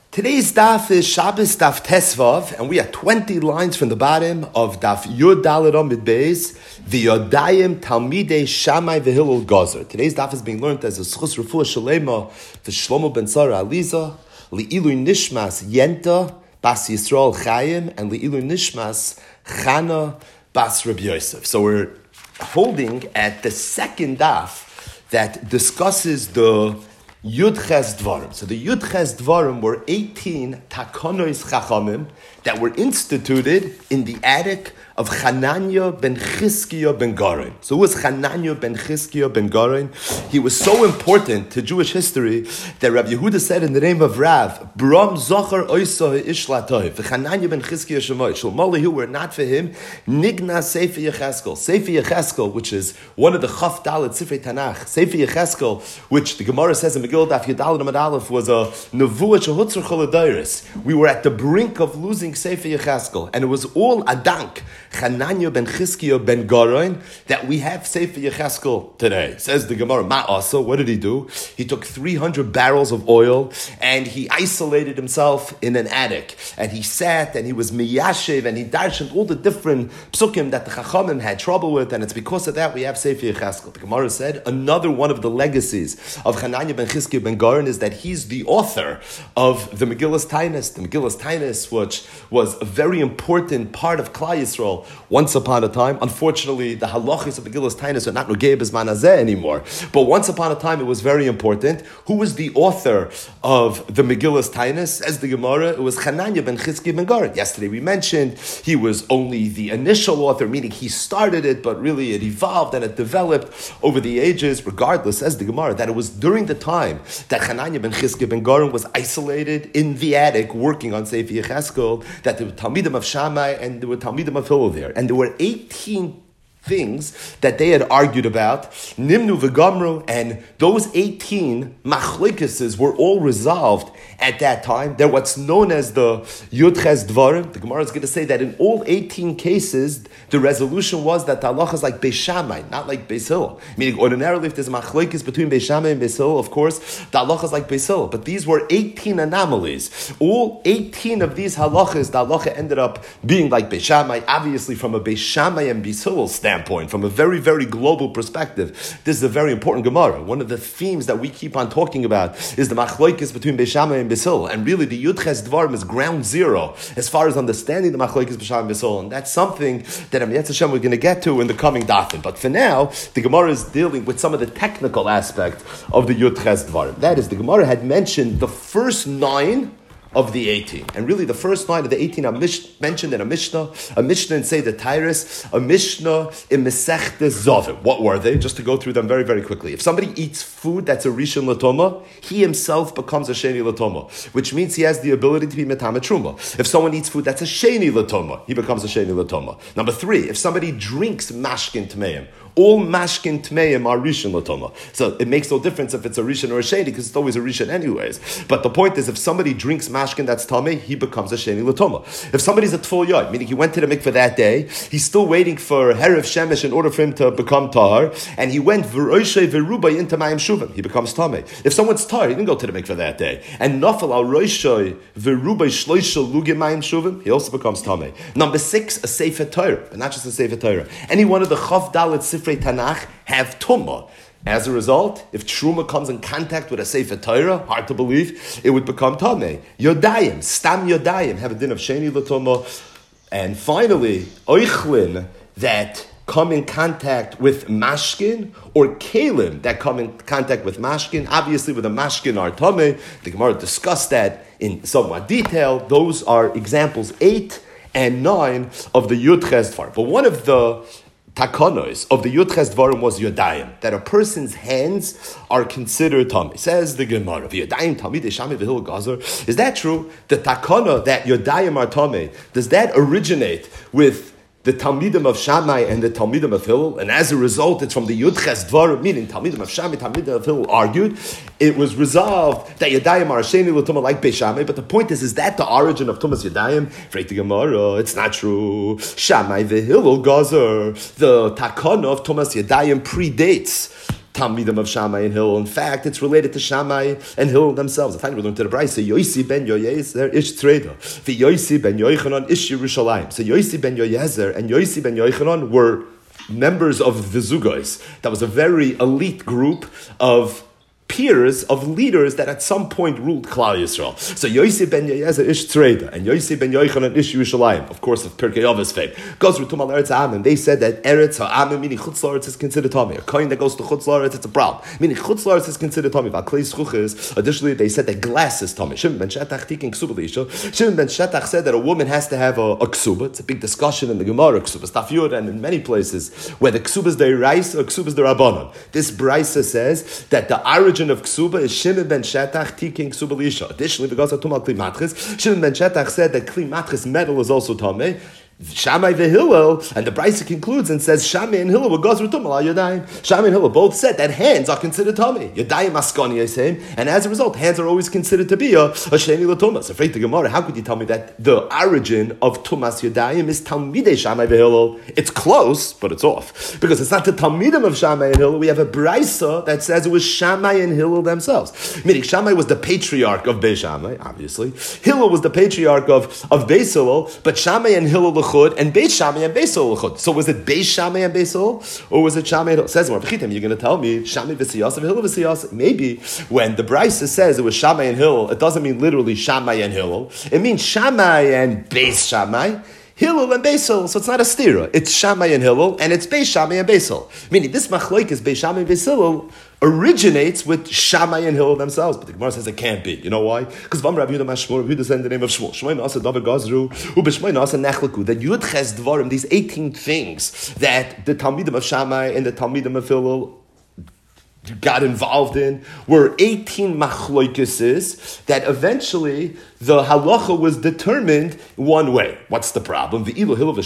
Today's daf is Shabbos daf Tesvav, and we are 20 lines from the bottom of daf Yud Daled Amid Beis, the Yodayim Talmidei Shammai v'Hillel Gazer. Today's daf is being learned as a Schus Refuah Shalema for Shlomo ben Sarah Aliza, Li'ilu Nishmas Yenta Bas Yisrael Chaim, and Li'ilu Nishmas Chana Bas Rabbi Yosef. So we're holding at the second daf that discusses the Yud Ches Dvarim. So the Yud Ches Dvarim were 18 takonos chachamim that were instituted in the attic of Hananiah ben Chizkiah ben Garin. So who was Hananiah ben Chizkiah ben Garin? He was so important to Jewish history that Rabbi Yehuda said in the name of Rav, Bram Zochar Oisah Ishlatoiv, the Hananiah ben Chizkiah Shemoy, Shalmali who were not for him, Nigna Sefer Yecheskel. Sefer Yecheskel, which is one of the Chaf Dalet Sifrei Tanakh, Sefer Yecheskel, which the Gemara says in Megillah Daf Yudalad Amud Aleph was a Nevuah Shehutzar Choladairis. We were at the brink of losing Sefer Yecheskel, and it was all Adank, Hananiah ben Chizkiah ben Garin, that we have Sefer Yecheskel today. Says the Gemara, Ma'asa, what did he do? He took 300 barrels of oil and he isolated himself in an attic. And he sat and he was miyashiv and he darshaned all the different psukim that the Chachamim had trouble with, and it's because of that we have Sefer Yecheskel. The Gemara said, another one of the legacies of Hananiah ben Chizkiah ben Garin is that he's the author of the Megillas Tainus. The Megillas Tainus, which was a very important part of Klal Yisrael once upon a time. Unfortunately, the halachis of Megillas Tainus are not nogei b'zman hazeh anymore. But once upon a time, it was very important. Who was the author of the Megillas Tainus? As the Gemara, it was Hananiah ben Chizkiah ben Garin. Yesterday we mentioned he was only the initial author, meaning he started it, but really it evolved and it developed over the ages. Regardless, as the Gemara, that it was during the time that Hananiah ben Chizkiah ben Garin was isolated in the attic working on Sefer Yecheskel, that there were Talmidim of Shammai and there were Talmidim of Hillel there. And there were 18 things that they had argued about, Nimnu v'gamru, and those 18 machlikeses were all resolved at that time. They're what's known as the Yud Ches Dvarim. The Gemara is going to say that in all 18 cases, the resolution was that the halacha is like Beis Shammai, not like Beis Hillel. Meaning, ordinarily, if there's machlekes between Beis Shammai and Beis Hillel, of course, the halacha is like Beis Hillel. But these were 18 anomalies. All 18 of these halachas, the halacha ended up being like Beis Shammai, obviously from a Beis Shammai and Beis Hillel standpoint, from a very, very global perspective. This is a very important Gemara. One of the themes that we keep on talking about is the machlekes between Beis Shammai and Beis Hillel. And really, the Yud Ches Dvarim is ground zero as far as understanding the machlekes Beis Shammai and Beis Hillel. And that's something that Yetz Hashem we're going to get to in the coming dafim. But for now, the Gemara is dealing with some of the technical aspect of the Yud Ches Dvarim. That is, the Gemara had mentioned the first 9 of the 18. And really the first 9 of the 18 are mentioned in a Mishnah in Seder Tyrus, a Mishnah in Masechta Zovim. What were they? Just to go through them very, very quickly. If somebody eats food that's a Rishon Latoma, he himself becomes a Sheni Latoma, which means he has the ability to be Metame Truma. If someone eats food that's a Sheni Latoma, he becomes a Sheni Latoma. Number 3, if somebody drinks Mashkin Tmeim, all mashkin tmeim are rishon latoma. So it makes no difference if it's a rishon or a sheni, because it's always a rishon anyways. But the point is, if somebody drinks mashkin that's tamei, he becomes a sheni latoma. If somebody's a tful yod, meaning he went to the mikveh that day, he's still waiting for herav shemesh in order for him to become tahar, and he went v'roishay v'rubai into mayim shuvim, he becomes tamei. If someone's tahar, he didn't go to the mikveh that day, and nafal al roishay v'rubai shloisha lugim mayim shuvim, he also becomes tamei. Number 6, a sefer Torah, but not just a sefer Torah. Any one of the chav dalet Sifrei Tanakh have tumah. As a result, if truma comes in contact with a sefer Torah, hard to believe, it would become tamei. Yodayim, stam yodayim, have a din of sheni l'tumah. And finally, oichlin that come in contact with mashkin, or kalim that come in contact with mashkin. Obviously, with the mashkin are tamei. The Gemara discussed that in somewhat detail. Those are examples 8 and 9 of the Yud Ches Dvarim. But one of the takonos of the Yud Ches Dvarim was Yodayim, that a person's hands are considered tamei. Says the Gemara, Yodayim Talmidei Shammai v'Hillel Gazer. Is that true? The takona that Yodayim are tamei, does that originate with the Talmidim of Shammai and the Talmidim of Hillel, and as a result, it's from the Yud Ches Dvarim, meaning Talmidim of Shammai, Talmidim of Hillel argued. It was resolved that Yadayim are Sheni L'Tumah like Beis Shammai, but the point is that the origin of Tumas Yadayim? Freit the Gemara, it's not true. Shammai the Hillel Gazer, the Takana of Tumas Yadayim predates Talmidim of Shammai and Hillel. In fact, it's related to Shammai and Hillel themselves. In fact, we learned to the Brisa, Yosi ben Yoyezer ish Treda, Yosi ben Yochanan ish Yerushalayim. So Yosi ben Yoyezer and Yosi ben Yochanan were members of the Zugos. That was a very elite group of peers of leaders that at some point ruled Klal Yisrael. So Yosi ben Yoyezer ish Treda and Yosi ben Yochanan ish Yerushalayim, of course, of Pirkei Avos fame, goes through Tumal Eretz Ha'amim. They said that Eretz Ha'amim, meaning Chutz La'aretz, is considered Tomei. A coin that goes to Chutz La'aretz, it's a problem. Meaning Chutz La'aretz is considered Tomei. Additionally, they said that glass is Tomei. Shimon ben Shetach tiking Ksuba L'isha. Shimon ben Shetach said that a woman has to have a Ksuba. It's a big discussion in the Gemara, Ksuba Staf Yud, and in many places where the Ksuba is the Reis or Ksuba is the Rabbanon. This Brisa says that the origin of Ksuba is Shimon ben Shetach tiking Ksuba L'isha. Additionally, because of Tumal Kli Matris, Shimon ben Shetach said that Kli Matris metal is also Tomei. Shammai v'Hillel, and the Brisa concludes and says Shammai and Hillel were gozru tumah al yadayim. Shammai and Hillel both said that hands are considered tummy. Yadayim askani yisayim, and as a result, hands are always considered to be a sheni l'tumah. So, afraid the Gemara, how could you tell me that the origin of tumas yadayim is talmidei Shammai v'Hillel? It's close, but it's off because it's not the talmidim of Shammai and Hillel. We have a Brisa that says it was Shammai and Hillel themselves. Meaning Shammai was the patriarch of Beis Shammai, obviously. Hillel was the patriarch of Beis Hillel, but Shammai and Hillel and Beis Shammai and Beis Hillel. So was it Beis Shammai and Beis Hillel, or was it Shammai and Hillel? Says you're going to tell me Shammai v'Siyasa, Hillel v'Siyasa. Maybe when the Brisa says it was Shammai and Hillel, it doesn't mean literally Shammai and Hillel. It means Shammai and Beis Shammai. Hillel and Beis Hillel, so it's not a stira. It's Shammai and Hillel, and it's Beis Shammai and Beis Hillel. Meaning this machlokes Beis Shammai and Beis Hillel originates with Shammai and Hillel themselves, but the Gemara says it can't be. You know why? Because Vam Rav Yehuda Mashmur, Rav Yehuda said in the name of Shmuel, Shmuel Nasa David Gazru, Ubeshmuel Nasa Nechleku, that Yud Ches Dvarim, these 18 things that the Talmidim of Shammai and the Talmidim of Hillel got involved in were 18 machloikeses that eventually the halacha was determined one way. What's the problem? We know Hillel and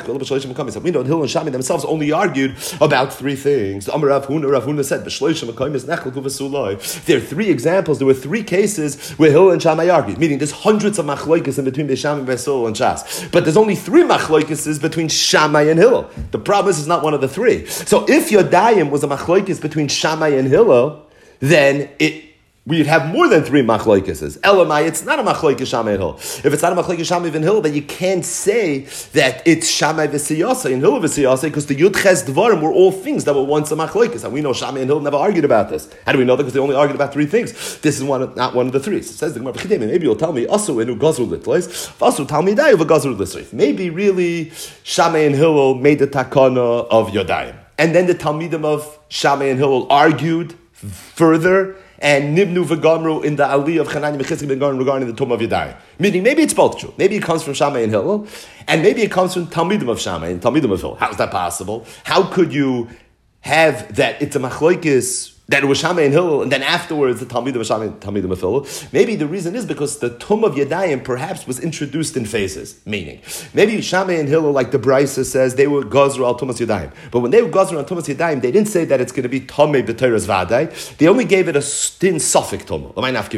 Shammai themselves only argued about three things. Rav Huna said, there are three examples, there were three cases where Hillel and Shammai argued, meaning there's hundreds of machloikes in between Beis Shammai, Beis Hillel, and Shas. But there's only three machloikeses between Shammai and Hillel. The problem is it's not one of the three. So if Yodayim was a machloikes between Shammai and Hillel, then we'd have more than three machlokes. Elamai, it's not a machlokes Shammai and Hillel. If it's not a machlokes Shammai and Hillel, then you can't say that it's Shammai v'Siyasa and Hillel v'Siyasa, because the Yud Ches Dvarim were all things that were once a machlokes. And we know Shammai and Hillel never argued about this. How do we know that? Because they only argued about three things. This is not one of the three. So it says the Gemara, maybe you'll tell me, Asu enu gazru litlois, Asu talmidai of a gazru lisrif. Maybe really Shammai and Hillel made the takana of Yodayim. And then the Talmidim of Shammai and Hillel argued further, and Nibnu v'Gamru in the Aliyah of Chananya Mechizki ben Garin regarding the Tum of Yadayim. Meaning, maybe it's both true. Maybe it comes from Shammai and Hillel, and maybe it comes from Talmidim of Shammai and Talmidim of Hillel. How is that possible? How could you have that it's a machlokes, that it was Shammai and Hillel, and then afterwards the Talmidim of Shammai and Talmidim of Hillel? Maybe the reason is because the Tum of Yadayim perhaps was introduced in phases. Meaning, maybe Shammai and Hillel, like the Brisa says, they were Gazru al Tumas Yadayim. But when they were Gazru al Tumas Yadayim, they didn't say that it's going to be Tomei b'Teiras Vadai. They only gave it a thin suffix Tomei.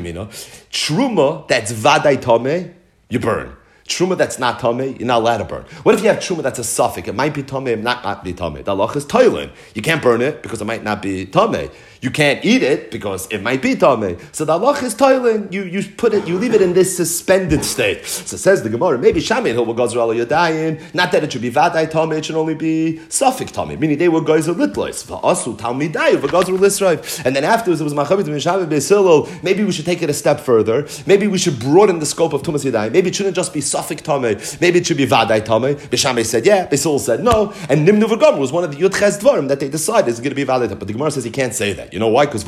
Truma, that's Vadai Tomei, you burn. Truma that's not tamei, you're not allowed to burn. What if you have truma that's a suffix? It might be tamei, it might not be tamei. The halacha is toilin. You can't burn it because it might not be tamei. You can't eat it because it might be tamei. So the halacha is toilin. You put it, you leave it in this suspended state. So says the Gemara, maybe Shammai and Hillel were gazru al yadayim. Not that it should be vadai tamei, it should only be suffix tamei, meaning they were gazru litlois. V'asu talmidai v'gazru lisraif. And then afterwards it was machavit and Shammai Beis Hillel. Maybe we should take it a step further. Maybe we should broaden the scope of tumas yadayim. Maybe it shouldn't just be suffix tamei. Maybe it should be vadai tamei. Beis Shammai said yeah. Beis Hillel said no. And Nimnu v'Gamru was one of the Yud Ches Dvarim that they decided is going to be vadai tamei. But the Gemara says you can't say that. You know why? Because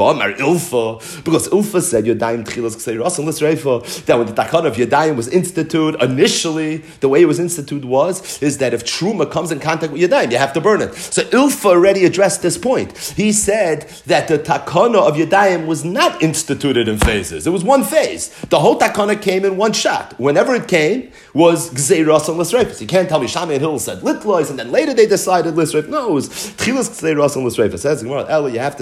Ilfa said Yadayim Tchilas Kseiras and Lisreifa, that when the Takana of Yadayim was instituted, initially the way it was instituted is that if Truma comes in contact with Yadayim, you have to burn it. So Ilfa already addressed this point. He said that the Takana of Yadayim was not instituted in phases. It was one phase. The whole Takana came in one shot. Whenever it came, was Kseiras and Lisreifa. So you can't tell me Shammai and Hillel said Litlois, and then later they decided Lisreifa. No, it was Tchilas Kseiras and Lisreifa. Says Gemara, Ella, you have to say also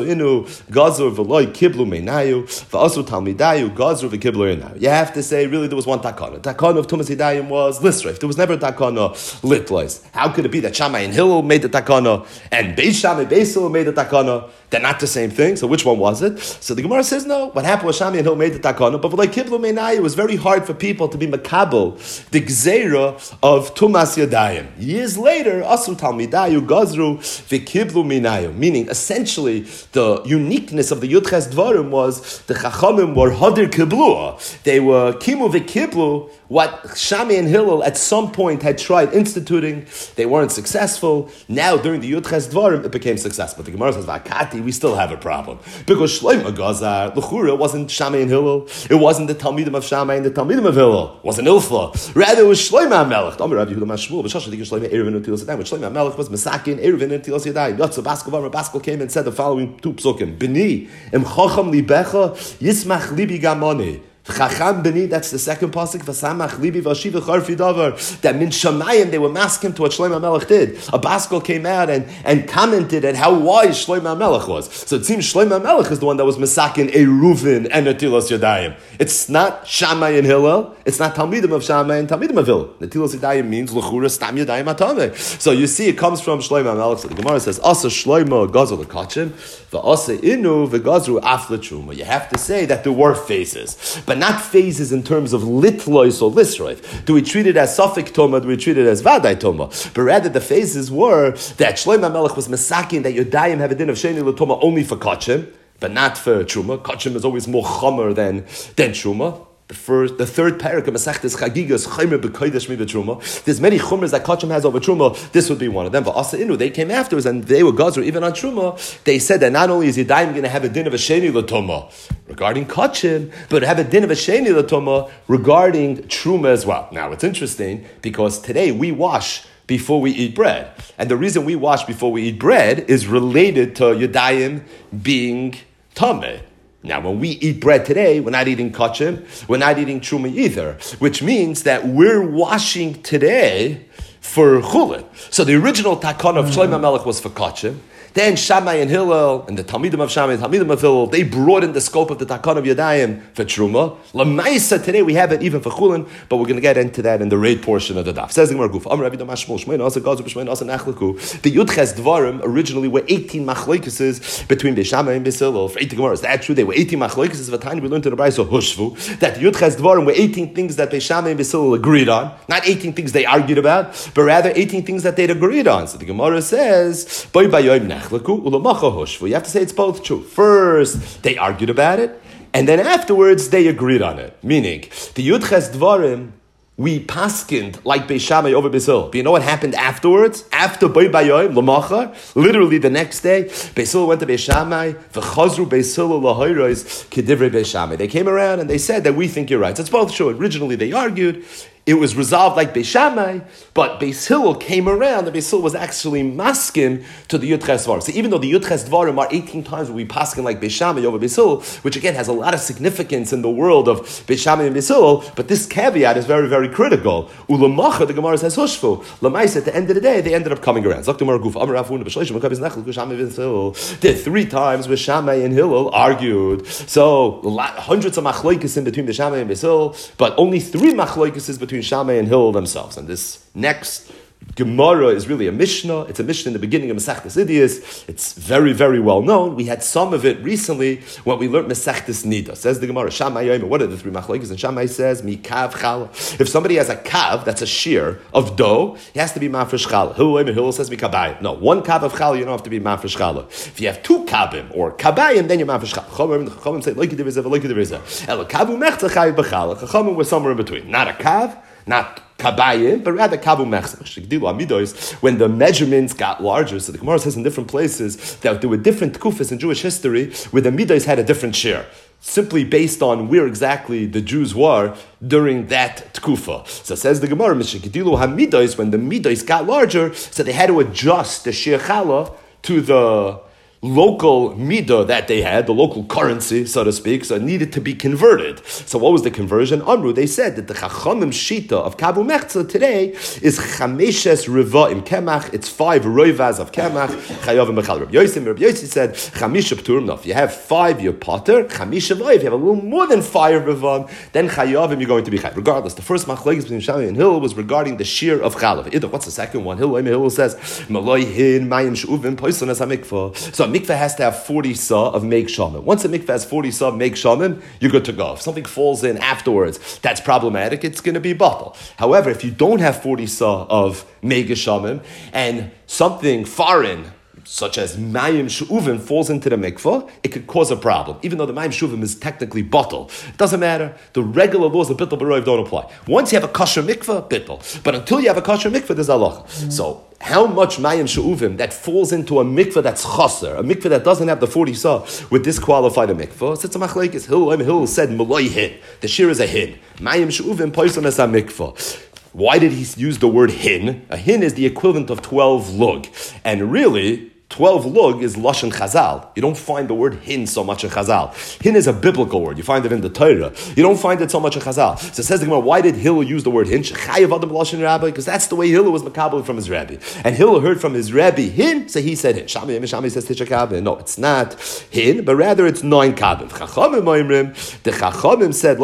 v'aso inu gazur v'loi kiblu meinayu v'aso talmidayu gazur v'kiblu einayu. You have to say, really, there was one takana. The takana of Tumas Yadayim was lisrif. There was never a takana litlois. How could it be that Shammai and Hillel made the takana and Beis Shammai, Beis Hillel made the takana? They're not the same thing. So which one was it? So the Gemara says no. What happened was Shammai and Hillel made the takana, but like kiblu meinayu, it was very hard for people to be makabel the gzeira of Tumas Yadayim. Years later, asu talmidayu gazru v'kiblu meinayu. Meaning, essentially, the uniqueness of the Yudches Dvarim was the Chachamim were hadir kiblua. They were kimu v'kiblu what Shammai and Hillel at some point had tried instituting. They weren't successful. Now, during the Yudches Dvarim, it became successful. But the Gemara says, Vakati, we still have a problem. Because Shlomo Gazar, L'chura, it wasn't Shammai and Hillel. It wasn't the Talmidim of Shammai and the Talmidim of Hillel. It wasn't Ilfa. Rather, it was Shlomo HaMelech. Amar Rabbi Yehuda Mashmuel, B'shasha Dikah Shlomo Erevin Utilas Yadayim. Which Shlomo HaMelech was Mesakin, Erevin Utilas Yadayim. Yotza Baskel came and said the following two psukim. B'ni, im chacham libecha, yismach libi gamoni. Chacham b'ni, that's the second pasuk. V'samach libi v'ashiv v'charfi davar. That min shamayim, they were masking to what Shlomo HaMelech did. A Baskel came out and commented at how wise Shlomo HaMelech was. So it seems Shlomo HaMelech is the one that was masakin Eruvin and Netilas Yadayim. It's not Shammai and Hillel. It's not Talmidim of Shammai and Talmidim of Hillel. Netilas Yadayim means l'chura stam Yadayim atame. So you see, it comes from Shlomo HaMelech. So the Gemara says, Asa Shlomo gazel l'kachim, v'asa inu v'gazru af l'truma. You have to say that there were phases, but not phases in terms of litlois or lisroif. Do we treat it as Safek Toma? Do we treat it as Vadai Toma? But rather, the phases were that Shlomo HaMelech was masakin that Yodayim have a din of Sheni L'Toma only for Kachim, but not for Truma. Kachim is always more chomer than Truma. The third parak of Masechtes Chagigas Chaymer b'Kodesh mi b'Truma. There's many chumras that Kachim has over Truma. This would be one of them. But Asa Inu, they came afterwards and they were Gazra even on Truma. They said that not only is Yadayim going to have a din of a Sheni L'Toma regarding Kachim, but have a din of a Sheni L'Toma regarding Truma as well. Now it's interesting because today we wash before we eat bread. And the reason we wash before we eat bread is related to Yadayim being Tameh. Now, when we eat bread today, we're not eating kachim, we're not eating truma either, which means that we're washing today for chulin. So the original takana of Shlomo HaMelech was for kachim. Then Shammai and Hillel, and the Talmidim of Shammai and Talmidim of Hillel, they broadened the scope of the Takana of Yadayim for Truma. Lamaisa, today we have it even for Chulin, but we're going to get into that in the raid portion of the daf. Says the Gemara Guf, Amar Rabbi Damashmul, Shmein Asa Gazu, Shmein Asa Nachlaku. The Yudches Dvarim originally were 18 machloikeses between Beis Shammai and Beis Hillel. For 18 Gemara, is that true? They were 18 machloikeses. Of a time we learned in the Brayso Hushvu that the Yudches Dvarim were 18 things that Beis Shammai and Beis Hillel agreed on. Not 18 things they argued about, but rather 18 things that they'd agreed on. So the Gemara says, Boy Bayoim Nachlaku, Ulamacha Hushvu. You have to say it's both true. First, they argued about it, and then afterwards, they agreed on it. Meaning, the Yudches Dvarim, we paskind like Beis Shammai over Beis Hillel. But you know what happened afterwards? After Boy Bayoim, Lamacha, literally the next day, Beis Hillel went to Beis Shammai, V'chazru Beis Hillel lahoyros kedivrei Beis Shammai. They came around and they said that we think you're right. So it's both true. Originally, they argued. It was resolved like Beis Shammai, but Beis Hillel came around, and Beis Hillel was actually masking to the Yudches Dvarim. So even though the Yudches Dvarim are 18 times where we paskin like Beis Shammai over Beis Hillel, which again has a lot of significance in the world of Beis Shammai and Beis Hillel, but this caveat is very, very critical. Ulamacha, the Gemara says Hushvu. Lamais, at the end of the day, they ended up coming around. There 3 times where Shammai and Hillel argued. So hundreds of machloikes in between Beis Shammai and Beis Hillel, but only 3 machloikes between Shammai and Hillel themselves. And this next Gemara is really a Mishnah. It's a Mishnah in the beginning of Masechtas Idiyos. It's very, very well known. We had some of it recently when we learned Masechtas Nida. Says the Gemara, Shammai Yomer, what are the 3 machlokes? And Shammai says, Mi kav chala. If somebody has a kav, that's a shear of dough, he has to be mafresh chala. Hillel says, Mi kabayim. No, 1 kav of chala, you don't have to be mafresh chala. If you have 2 kavim or kabayim, then you're mafresh chala. Chachamim say, loiki devizah, loiki devizah. Elo kavu mechza chayiv b'chala. Chachamim were somewhere in between. Not a kav, not kabayim, but rather kavu mechzach. When the measurements got larger, so the Gemara says in different places that there were different tkufas in Jewish history where the midos had a different share, simply based on where exactly the Jews were during that tkufa. So says the Gemara, Mishikdilu hamidos, when the midos got larger, so they had to adjust the shir chala to the local midah that they had, the local currency, so to speak, so it needed to be converted. So what was the conversion? Amru, they said that the Chachamim Shita of Kabu Mechza today is Chameshes Riva im Kemach, it's 5 roivas of Kemach, Chayavim Bechal. Rabbi Yossi said, Chamisha Pturim, no, if you have 5, you're Potter, Chamisha Vai, if you have a little more than 5 Rivam, then Chayavim, you're going to be Chay. Regardless, the first machlokes between Shammai and Hillel was regarding the shear of Chalav. What's the second one? Hillel says, Maloi Hin, Mayim Shuvim, Poisonas HaMikvah. So a mikveh has to have 40 sa of Meig Shamim. Once a mikveh has 40 sa of Meig Shamim, you're good to go. If something falls in afterwards, that's problematic, it's going to be batal. However, if you don't have 40 sa of Meig Shamim, and something foreign, such as Mayim Shuvim, falls into the mikveh, it could cause a problem. Even though the Mayim Shuvim is technically batal. It doesn't matter. The regular laws of Bittul B'Roiv don't apply. Once you have a kosher mikveh, Bittul. But until you have a kosher mikveh, there's halacha. So, how much Mayim Shuvim that falls into a mikveh that's chaser, a mikveh that doesn't have the 40 sa, would disqualify the mikveh? So it's a machlekes. Hillel said, Maloi hin. The shear is a hin. Mayim Shuvim, poison as a mikveh. Why did he use the word hin? A hin is the equivalent of 12 lug. And really, 12 lug is Lashon Chazal. You don't find the word hin so much in Chazal. Hin is a biblical word. You find it in the Torah. You don't find it so much in Chazal. So it says the Gemara, why did Hillel use the word hin? Because that's the way Hillel was makabel from his rabbi. And Hillel heard from his rabbi hin, so he said hin. Shammai says tisha kabin. No, it's not hin, but rather it's 9 kabin. The Chachamim said,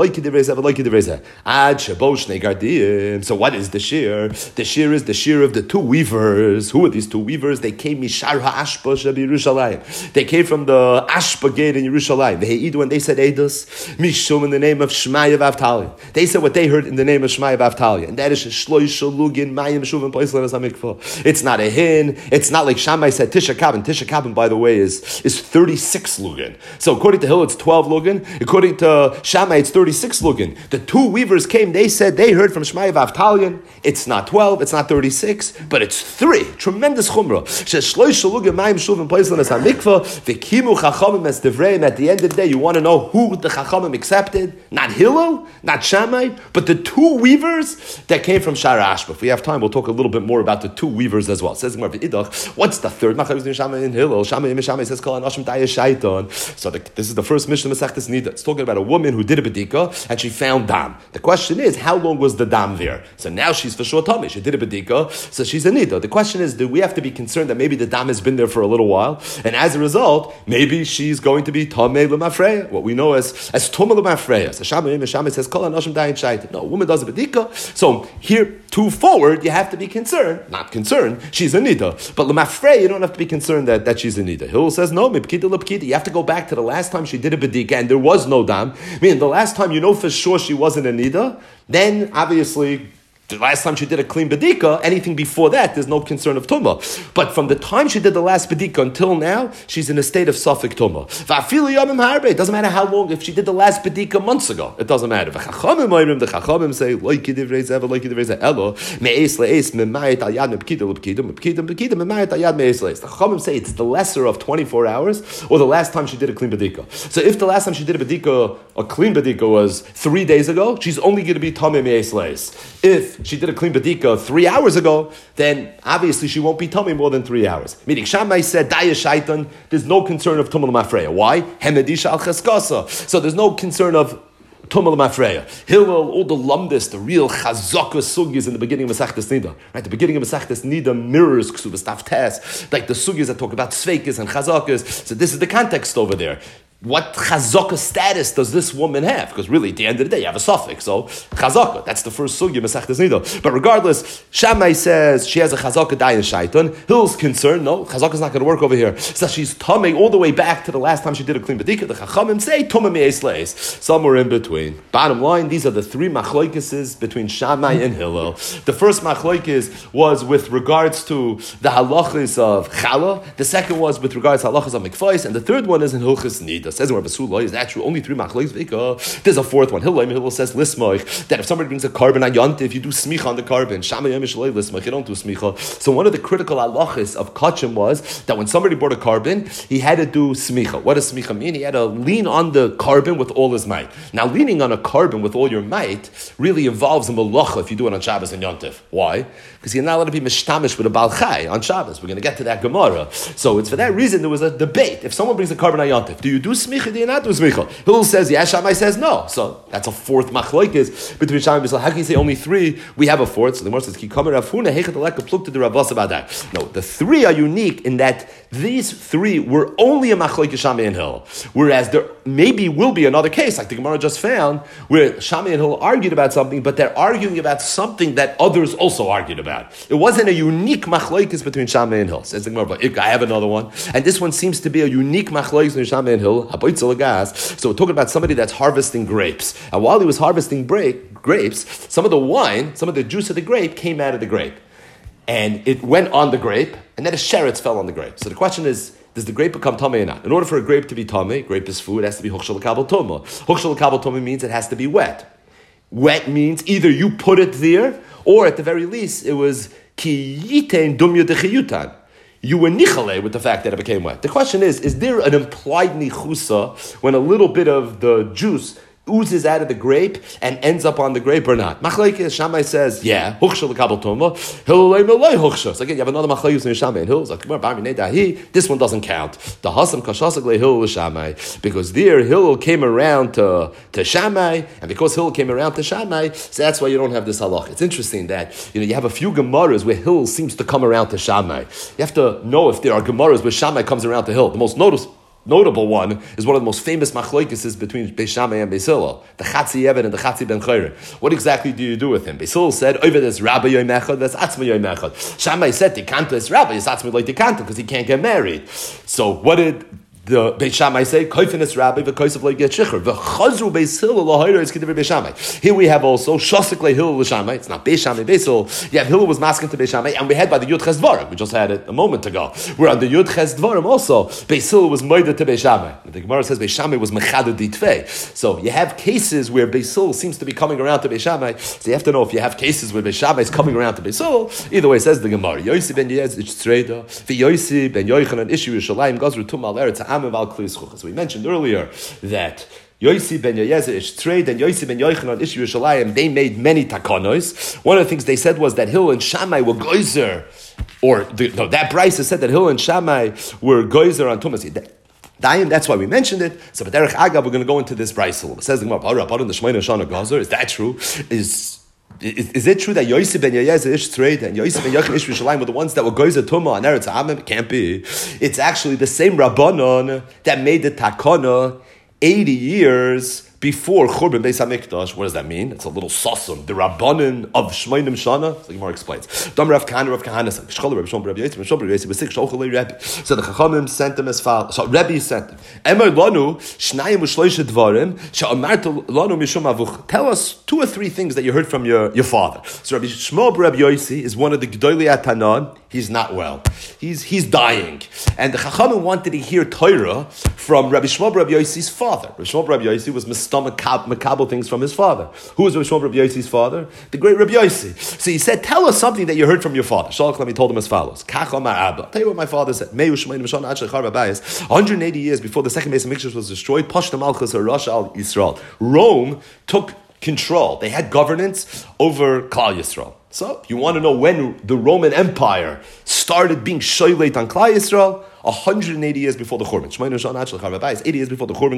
ad shebo shnei gardim. So what is the shear? The shear is the shear of the 2 weavers. Who are these 2 weavers? They came mishar Ashpa Shabi Yerushalayim. They came from the Ashpa gate in Yerushalayim. They Eidu and they said Eidos Mishum in the name of Shmaya Vavtalia. They said what they heard in the name of Shmaya Vavtalia, and that is Shloisha Lugin Mayim Shuvim Poislan as Hamikvah. It's not a hin. It's not like Shammai said Tisha Kabin. Tisha Kabin, by the way, is 36 lugin. So according to Hillel, it's 12 lugin. According to Shammai, it's 36 lugin. The 2 weavers came. They said they heard from Shmaya Vavtalia. It's not 12. It's not 36, but it's 3. Tremendous chumrah. Shloisha Lugin. And at the end of the day, you want to know who the Chachamim accepted? Not Hillel, not Shammai, but the 2 weavers that came from Shara Ashba. If we have time, we'll talk a little bit more about the 2 weavers as well. It says what's the third? Shammai and Hillel. Shammai says so this is the first Mishnah Masechtas Nida. It's talking about a woman who did a bedika and she found dam. The question is, how long was the dam there? So now she's for sure tummy. She did a bedika, so she's a nida. The question is, do we have to be concerned that maybe the dam has been there for a little while, and as a result, maybe she's going to be Tomei L'Mafreya, what we know as Tomei L'Mafreya. So Shammai says, Kol Anoshim Dayin Shaitim. No, a woman does a bedika. So here, 2 forward, you have to be concerned. Not concerned, she's a nida. But L'Mafreya, you don't have to be concerned that she's a nida. Hillel says, no, Mipkida L'Pkida. You have to go back to the last time she did a bedika, and there was no dam. Meaning, the last time you know for sure she wasn't a nida, then obviously, the last time she did a clean bedika, anything before that, there's no concern of tumah. But from the time she did the last bedika until now, she's in a state of suffik tumah. It doesn't matter how long. If she did the last bedika months ago, it doesn't matter. The Chachamim say, the Chachamim say it's the lesser of 24 hours, or the last time she did a clean bedika. So if the last time she did a bedika, a clean bedika, was 3 days ago, she's only going to be tamei me'es leis. If she did a clean bedika 3 hours ago, then obviously she won't be tummy more than 3 hours. Meaning Shammai said, Daya Shaitan, there's no concern of Tumah L'Mafreya. Why? Hemedisha al Cheskasa. So there's no concern of Tumah L'Mafreya. Hillel, all the lumdis, the real chazaka sugis in the beginning of Masechtas Nida. Right? The beginning of Masechtas Nida mirrors Ksuvas Taftes, like the sugis that talk about tzveikas and chazakas. So this is the context over there. What chazaka status does this woman have? Because really, at the end of the day, you have a suffix. So, chazaka, that's the first sugya, Masechtas Nida. But regardless, Shammai says she has a chazaka dayan shaitan. Hillel's concerned, no, chazaka's not going to work over here. So she's tummy all the way back to the last time she did a clean bedika. The chachamim say, tumah me'es leis. Somewhere in between. Bottom line, these are the 3 machloikeses between Shammai and Hillel. The first machloikes was with regards to the halachas of chala. The second was with regards to halachas of mikvais. And the third one is in hilchas nida. smicha. Says in Rav Sula, is that true? Only 3 machlokes vika. There's a fourth one. Hillel says lismoich, that if somebody brings a carbon on yontif, if you do smicha on the carbon, Shammai yom shalei lismoich, you don't do smicha. So one of the critical halachas of kachim was that when somebody brought a carbon, he had to do smicha. What does smicha mean? He had to lean on the carbon with all his might. Now, leaning on a carbon with all your might really involves a malacha if you do it on Shabbos and yontif. Why? Because you're not allowed to be mishtamish with a Baal Chai on Shabbos. We're going to get to that Gemara. So it's for that reason there was a debate. If someone brings a carbon on yontif, do you do smicha, do you not do smicha? Hillel says yes, Shammai says no. So that's a fourth machlokes between Shammai and Bissel. How can you say only 3? We have a fourth. So the Gemara says, no, the 3 are unique in that these 3 were only a machlokes Shammai and Hillel. Whereas there maybe will be another case, like the Gemara just found, where Shammai and Hillel argued about something, but they're arguing about something that others also argued about. It wasn't a unique machlokes between Shammai and Hillel. Says the Gemara, but I have another one. And this one seems to be a unique machlokes between Shammai and Hillel. So we're talking about somebody that's harvesting grapes. And while he was harvesting grapes, some of the wine, some of the juice of the grape came out of the grape. And it went on the grape, and then a sheretz fell on the grape. So the question is, does the grape become tamei or not? In order for a grape to be tamei, grape is food, it has to be hochshel l'kabel toma. Hochshel l'kabel toma means it has to be wet. Wet means either you put it there, or at the very least, it was ki yitein dumya dechiyutan. You were nichale with the fact that it became wet. The question is there an implied nichusa when a little bit of the juice oozes out of the grape and ends up on the grape or not? Machlekes, Shammai says, yeah, huchsha l'kabel toma, Hillel meloi huchsha. So again, you have another machlekes in Shammai and Hillel. This one doesn't count. The hasam kashasik le Hillel Shammai, because there Hillel came around to Shammai, and because Hillel came around to Shammai, so that's why you don't have this halach. It's interesting that you have a few gemaras where Hillel seems to come around to Shammai. You have to know if there are gemaras where Shammai comes around to Hillel. The most notable one is one of the most famous machlokes between Beis Shammai and Beis Hillel, the Chatzi Eben and the Chatzi Ben Chayre. What exactly do you do with him? Beis Hillel said, "Over this Rabbi Yom Echad, that's Atzma Yom Echad." Shammai said, "Tikanta is Rabbi, it's Atzma like Tikanta because he can't get married." So what did the Beis Shammai say? Koifenis Rabbi, v'koisav lo get shicher. V'chazru Beis Hillel lahayra is k'divrei Beis Shammai. Here we have also shasik le Hillel l'Shammai. It's not Beis Shammai, Beis Hillel. You have Hillel was masking to Beis Shammai, and we had by the Yud Ches Dvarim. We just had it a moment ago. We're on the Yud Ches Dvarim also. Beis Hillel was moida to Beis Shammai. The Gemara says Beis Shammai was mechaded ditvei. So you have cases where Beis Hillel seems to be coming around to Beis Shammai. So you have to know if you have cases where Beis Shammai is coming around to Beis Hillel. Either way, says the Gemara. Yosi ben Yez ish tzreida, v'Yosi ben Yochanan ishu Yerushalayim gazru tum al eretz ha'amim al kli yischuch. So we mentioned earlier that Yosi ben Yoyezer ish trade and Yosi ben Yochanan ish Yerushalayim, they made many takonos. One of the things they said was that Hillel and Shammai were goizer, that Brisa said that Hillel and Shammai were goizer on Tumas. That's why we mentioned it. So, but Derech Agav, we're going to go into this Brisa. It says the Gemara, the Shemona Shana Gazer. Is that true? Is it true that Yosi ben Yoyezer ish trade and Yosi ben Yochanan ish Yerushalayim were the ones that were goizer Tumah on Eretz Ha'amim? It can't be. It's actually the same Rabbanon that made the takana 80 years before Churban Beis HaMikdash. What does that mean? It's a little sasum. The Rabbanon of Shmoinim Shana. So the Gemara explains. Dam Rav Kahana said, so the Chachamim sent them as follows. So Rebbe sent them. Emar lanu shnayim u'shloisha dvarim she'amartu lanu mishum avuch. Tell us 2 or 3 things that you heard from your father. So Rabbi Shmuel Rabbi Yosi is one of the Gedolei Atanan. He's not well. He's dying. And the Chachamim wanted to hear Torah from Rabbi Shmuel Rabbi Yosi's father. Rabbi Shmuel Rabbi Yosi was makabel things from his father. Who was Rabbi Shmuel Rabbi Yosi's father? The great Rabbi Yosi. So he said, tell us something that you heard from your father. Shalach Lami told him as follows. Kach Amar Abba. I'll tell you what my father said. 180 years before the second Beis HaMikdash was destroyed, Pashta Malchus or Rasha al Yisrael. Rome took control. They had governance over Klal Yisrael. So, you want to know when the Roman Empire started being shoyleit on Klal Yisrael? 180 years before the Churban. 80 years before the Churban,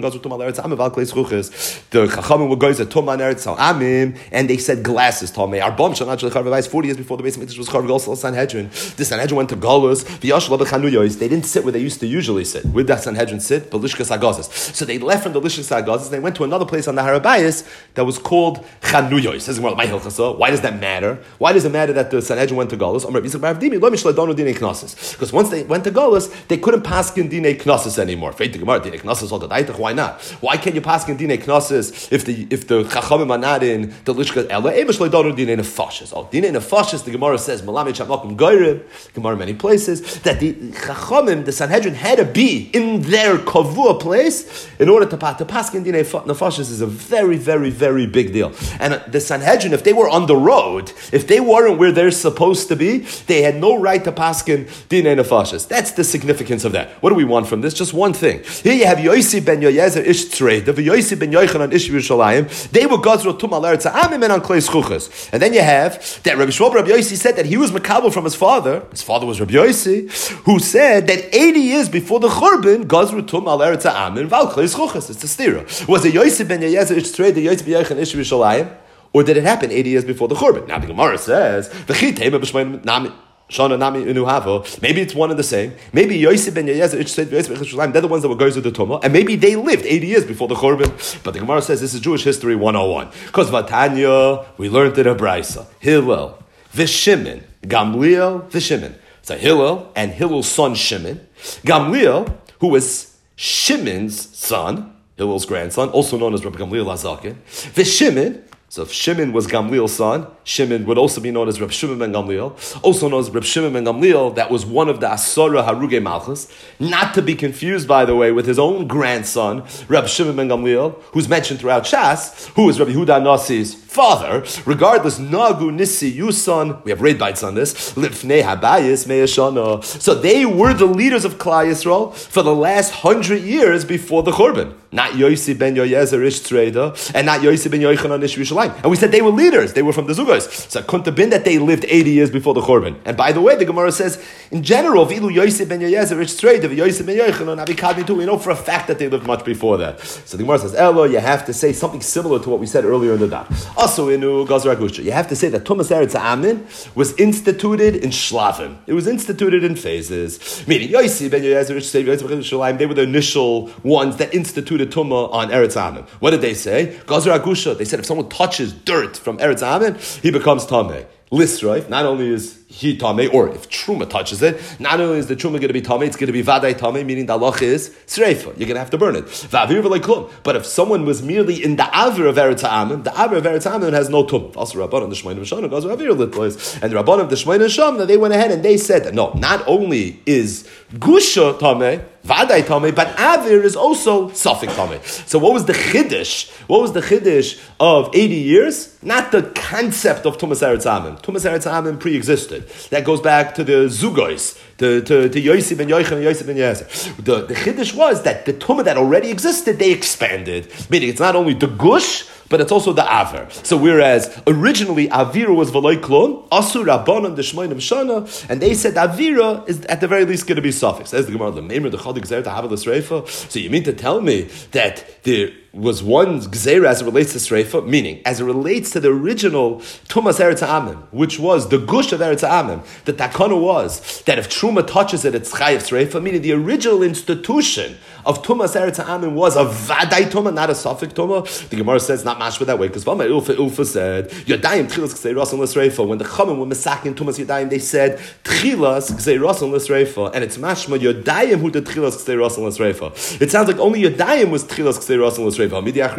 the Chachamim were guys at Tumah Eretz Amim, and they said glasses. 40 years before the Beis HaMikdash was carved, also Sanhedrin. The Sanhedrin went to Galus. They didn't sit where they used to usually sit. Where did that Sanhedrin sit? Belishkas Agazis. So they left from the Lishkas Agazis and they went to another place on the Harabayas that was called Chanuyos. Why does that matter? Why does it matter that the Sanhedrin went to Galus? Because once they went to Galus, they couldn't paskin dine knosses anymore. Why not? Why can't you paskin dine knosses if the chachamim are not in the lishka ella? Dine nefashis. Oh, dine nefashis. The Gemara says malami chamakim goyrim. Gemara many places that the chachamim, the Sanhedrin, had to be in their kavua place in order to paskin dine nefashis is a very, very, very big deal. And the Sanhedrin, if they were on the road, if they weren't where they're supposed to be, they had no right to paskin dinei nefashis. That's the significance of that. What do we want from this? Just one thing. Here you have Yosi ben Yoyezer ish tzreid, the Yosi ben Yochanan ish Yerushalayim. They were gazro tum al eretz ha'amim and on klei schuchas. And then you have that Rabbi Shmuel Rabbi Yosi said that he was makabel from his father. His father was Rabbi Yosi, who said that 80 years before the Churban, gazro tum al eretz ha'amim val klei schuchas. It's a stira. Was it Yosi ben Yoyezer ish tzreid, the Yosi ben Yochanan ish Yerushalayim? Or did it happen 80 years before the Churban? Now the Gemara says, maybe it's one and the same. Maybe Yosef ben Yoyezer, they're the ones that were goes with the Tumah, and maybe they lived 80 years before the Churban. But the Gemara says this is Jewish history 101. Because Vatanya, we learned in a Braisa, Hillel, V'Shimon, Gamliel, V'Shimon. So Hillel and Hillel's son Shimon. Gamliel, who was Shimon's son, Hillel's grandson, also known as Rabbi Gamliel Hazaken. V'Shimon, so if Shimon was Gamliel's son, Shimon would also be known as Reb Shimon ben Gamliel, also known as Reb Shimon ben Gamliel, that was one of the Asora Haruge Malchus, not to be confused, by the way, with his own grandson, Reb Shimon ben Gamliel, who's mentioned throughout Shas, who is Rabbi Yehuda Nasi's father. Regardless, Nagu Nisi Yuson, we have read bites on this, Lifnei Habayis Me'eshana. So they were the leaders of Klal Yisrael for the last 100 years before the Churban. Not Yosi ben Yoyezer ish Tzreida, and not Yosi ben Yochanan ish Yerushalayim. And we said they were leaders. They were from the Zugos. So it couldn't have been that they lived 80 years before the Churban. And by the way, the Gemara says, in general, Vilu Yosi ben Yoyezer ish Tzreida, Yosi ben Yochanan Abikadmi too. We know for a fact that they lived much before that. So the Gemara says, Elo, you have to say something similar to what we said earlier in the daf. Also in Gazra Gusha, you have to say that Tumas Eretz Amin was instituted in Shlavim. It was instituted in phases. Meaning, Yosi ben Yoyezer ish Tzreida, Yosi ben Yerushalayim, they were the initial ones that instituted Tumah on Eretz Amin. What did they say? Gazra Gusha, they said if someone touches dirt from Eretz Amin, he becomes Tameh. Lisroif, not only is he Tameh, or if Truma touches it, not only is the Truma going to be Tameh, it's going to be Vadai Tameh, meaning the halach is Sreifa. You're going to have to burn it. But if someone was merely in the Avir of Eretz Ha'amim, the Avir of Eretz Ha'amim has no Tum. Also, Rabban of the Shemayin Shana goes to Avir Litlois. And the Rabban of the Shemayin Shana, they went ahead and they said that no, not only is Gusha Tameh, Vadai Tameh, but Avir is also Safik Tameh. So what was the Chiddush? What was the Chiddush of 80 years? Not the concept of Tumas Eretz Ha'amim. Tumas Eretz Ha'amim pre-existed. That goes back to the Zugos, to Yosef ben Yochanan and Yosef ben Yezer. The Chiddush was that the Tumah that already existed, they expanded. Meaning it's not only the Gush, but it's also the Aver. So whereas originally Avira was V'loi Klon, Asur Rabbanan the Shemayin Shana, and they said Avira is at the very least going to be suffix. Says the Gemara, the Meimer the Chadik Zer to Havalas Reifa. So you mean to tell me that there was one Gzeira as it relates to Sreifa, meaning as it relates to the original Tumas Eretz Ha'amim, which was the Gush of Eretz Ha'amim, the Takana was that if Truma touches it, it's Chayav Sreifa, meaning the original institution of Tumas Eretz Ha'amim was a Vadai Tumah, not a Safik Tumah. The Gemara says not mashma that way, because Vama Ilfa said, Yadayim Tchilas Gzeiras and L'Sreifa. When the Chamim were Mesakin Tumas Yadayim, they said, Tchilas Gzeiras and L'Sreifa. And it's mashma Yadayim who did Tchilas Gzeiras and L'Sreifa. It sounds like only Yadayim was Tchilas Gzeiras and L'Sreifa.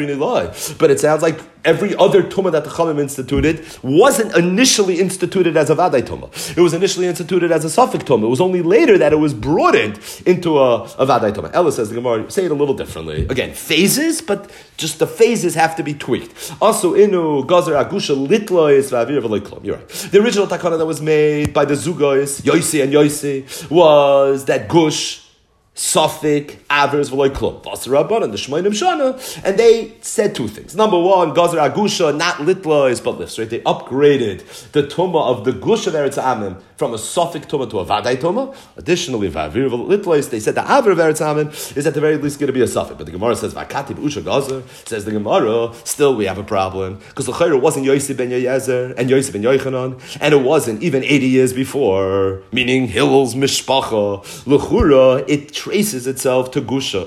But it sounds like every other Tumah that the Chamim instituted wasn't initially instituted as a Vadai Tumah. It was initially instituted as a Safik Tumah. It was only later that it was broadened into a Vadai Tumah. Ella says, the Gemara, say it a little differently. Again, phases, but just the phases have to be tweaked. Also, Inu, Gazer, Agusha, Litlois, Vavir, V'Leiklom. You're right. The original takana that was made by the Zugos, Yosi and Yosi, was that Gush, Safik, Avers, V'loi Klum. Vasarabban and the Shemayin Shana, and they said two things. Number one, Gazer Agusha, not Litlois, but lifts, right? They upgraded the Tumah of the Gush of Eretz Ha'amim from a Safik Tumah to a Vadai Tumah. Additionally, Vavir Litlois, they said the Aver of Eretz Ha'amim is at the very least going to be a Safik. But the Gemara says, Vakatib Usha Gazer, says the Gemara, still we have a problem. Because the Chayr wasn't Yosef ben Yoyezer and Yosef ben Yochanan, and it wasn't even 80 years before, meaning Hillel's Mishpacha, L'chura, it traces itself to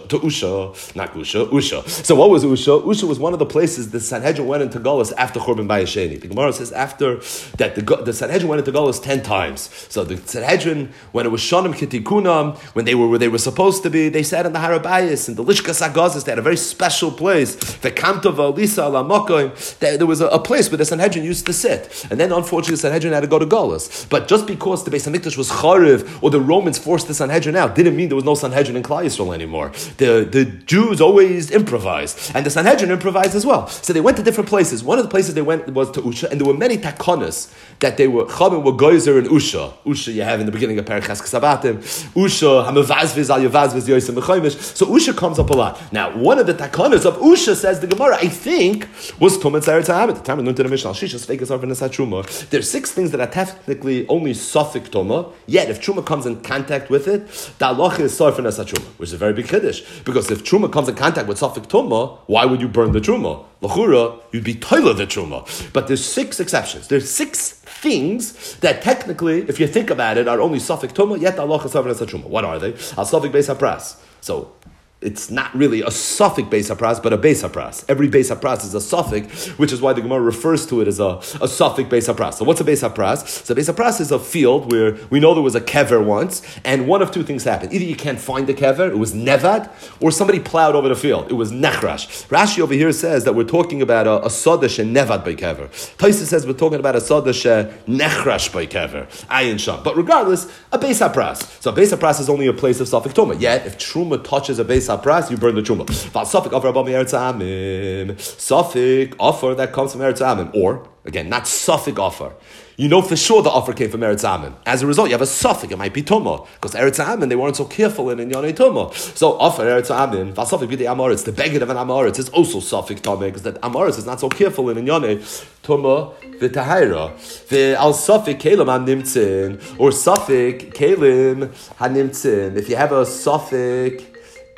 Usha, not Gusha, Usha. So what was Usha? Usha was one of the places the Sanhedrin went into Galus after Churban Bayesheni. The Gemara says after that the Sanhedrin went into Galus 10 times. So the Sanhedrin, when it was Shanim Kitikunam, when they were where they were supposed to be, they sat in the Harabayas, in the Lishkas Agazis. They had a very special place. The Kamtova, Lisa, Alamokoim. There was a place where the Sanhedrin used to sit. And then unfortunately the Sanhedrin had to go to Galus. But just because the Beis HaMikdash was Charev or the Romans forced the Sanhedrin out, didn't mean there was no Sanhedrin in Klal Yisrael anymore. The Jews always improvised, and the Sanhedrin improvised as well. So they went to different places. One of the places they went was to Usha, and there were many takonas that they were Chavim were Goizer in Usha. Usha you have in the beginning of Perek Chaskasabatim. Usha Hamavazviz Al Yavazviz Yosem Mechoimish. So Usha comes up a lot. Now one of the takonas of Usha, says the Gemara, I think was Tumet Eretz Ha'am. At the time of Nunta Mishnah Shishas Feikas Arvin Truma. There's 6 things that are technically only Sofik Tuma. Yet if Truma comes in contact with it, the halacha is Sarfin as Truma, which is a very big Kiddush. Because if Truma comes in contact with Sofik Tuma, why would you burn the Truma? L'chura, you'd be toiler the Truma. But there's 6 exceptions. There's 6 things that technically, if you think about it, are only Sofik Tuma, yet the halacha is Sarfin as Truma. What are they? Al Sofik Beis HaPras. So it's not really a suffix Beis HaPras, but a Beis HaPras. Every Beis HaPras is a suffix, which is why the Gemara refers to it as a suffix Beis HaPras. So what's a Beis HaPras? So Beis HaPras is a field where we know there was a kever once, and one of 2 things happened. Either you can't find the kever, it was nevad, or somebody plowed over the field. It was nechrash. Rashi over here says that we're talking about a sodash and nevad by kever. Taisa says we're talking about a sodash nechrash by kever. Ayin sham. But regardless, a Beis HaPras. So a Beis HaPras is only a place of suffix Tuma. Yet, if Truma touches a Beis HaPras, you burn the Truma. Safik offer above Eretz Amim. Safik offer that comes from Eretz Amim. Or, again, not Safik offer. You know for sure the offer came from Eretz Amim. As a result, you have a Safik. It might be Tuma. Because Eretz Amim, they weren't so careful in Yonei Tuma. So offer Eretz Amim. Safik be the Amoritz. The beggar of an Amoritz is also Safik Tuma. Because that Amoritz is not so careful in Yonei Tuma. V'tahira, v'al Safik kelim hanimtzin, or Safik kelim hanimtzin. If you have a Safik,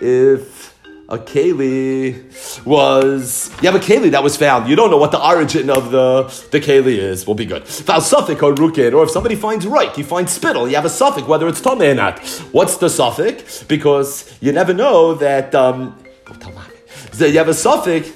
if a keli was, you have a keli that was found, you don't know what the origin of the keli is, will be good. Val suffix or rukin, or if somebody finds reik, he finds spittle, you have a suffix whether it's tameh or not. What's the suffix? Because you never know that, you have a suffix.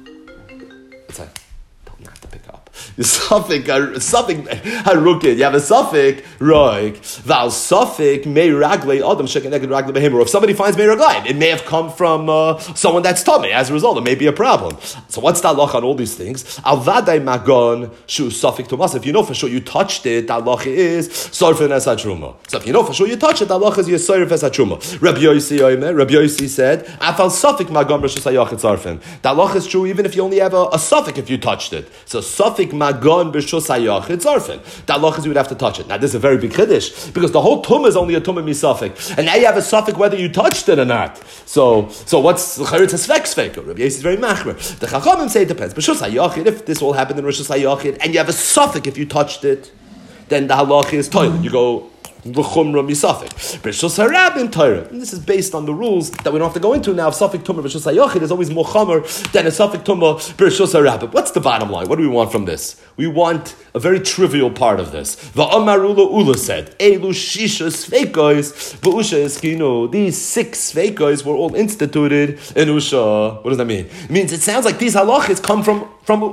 Suffix harukin. You have a suffix roig. Val suffix may raglei adam shekeneged raglei behemor. Or if somebody finds may raglayim, it may have come from someone that's tummy. As a result, it may be a problem. So what's that loch on all these things? Al vaday magon shu suffix tumas. If you know for sure you touched it, that loch is sorfen es hatruma. So if you know for sure you touched it, that loch is your sorfen es hatruma. Rabbi Yossi said, afal suffix magon rishus hayachet sorfen. That loch is true even if you only have a suffix if you touched it. So suffix magon b'shus hayachid zarfin. That halachas you would have to touch it. Now this is a very big chiddush because the whole tumah is only a tumah misafik, and now you have a suffix whether you touched it or not. So what's the charitz hasfek sfeker? Rabbi Yossi is very machmer. The chachamim say it depends. B'shus hayachid, if this all happened in rishus hayachid, and you have a suffix if you touched it, then the halacha is toilet. You go v'chumra misafik. B'shus harabim Torah. And this is based on the rules that we don't have to go into now. If suffix tumah b'shus hayachid is always more chamer than a suffix tumah b'shus harabim. What's the bottom line? What do we want from this? We want a very trivial part of this. Va'amarula Ula said, Elu shisha sveikois v'usha eskinu. These 6 sveikois were all instituted in Usha. What does that mean? It means it sounds like these halachas come from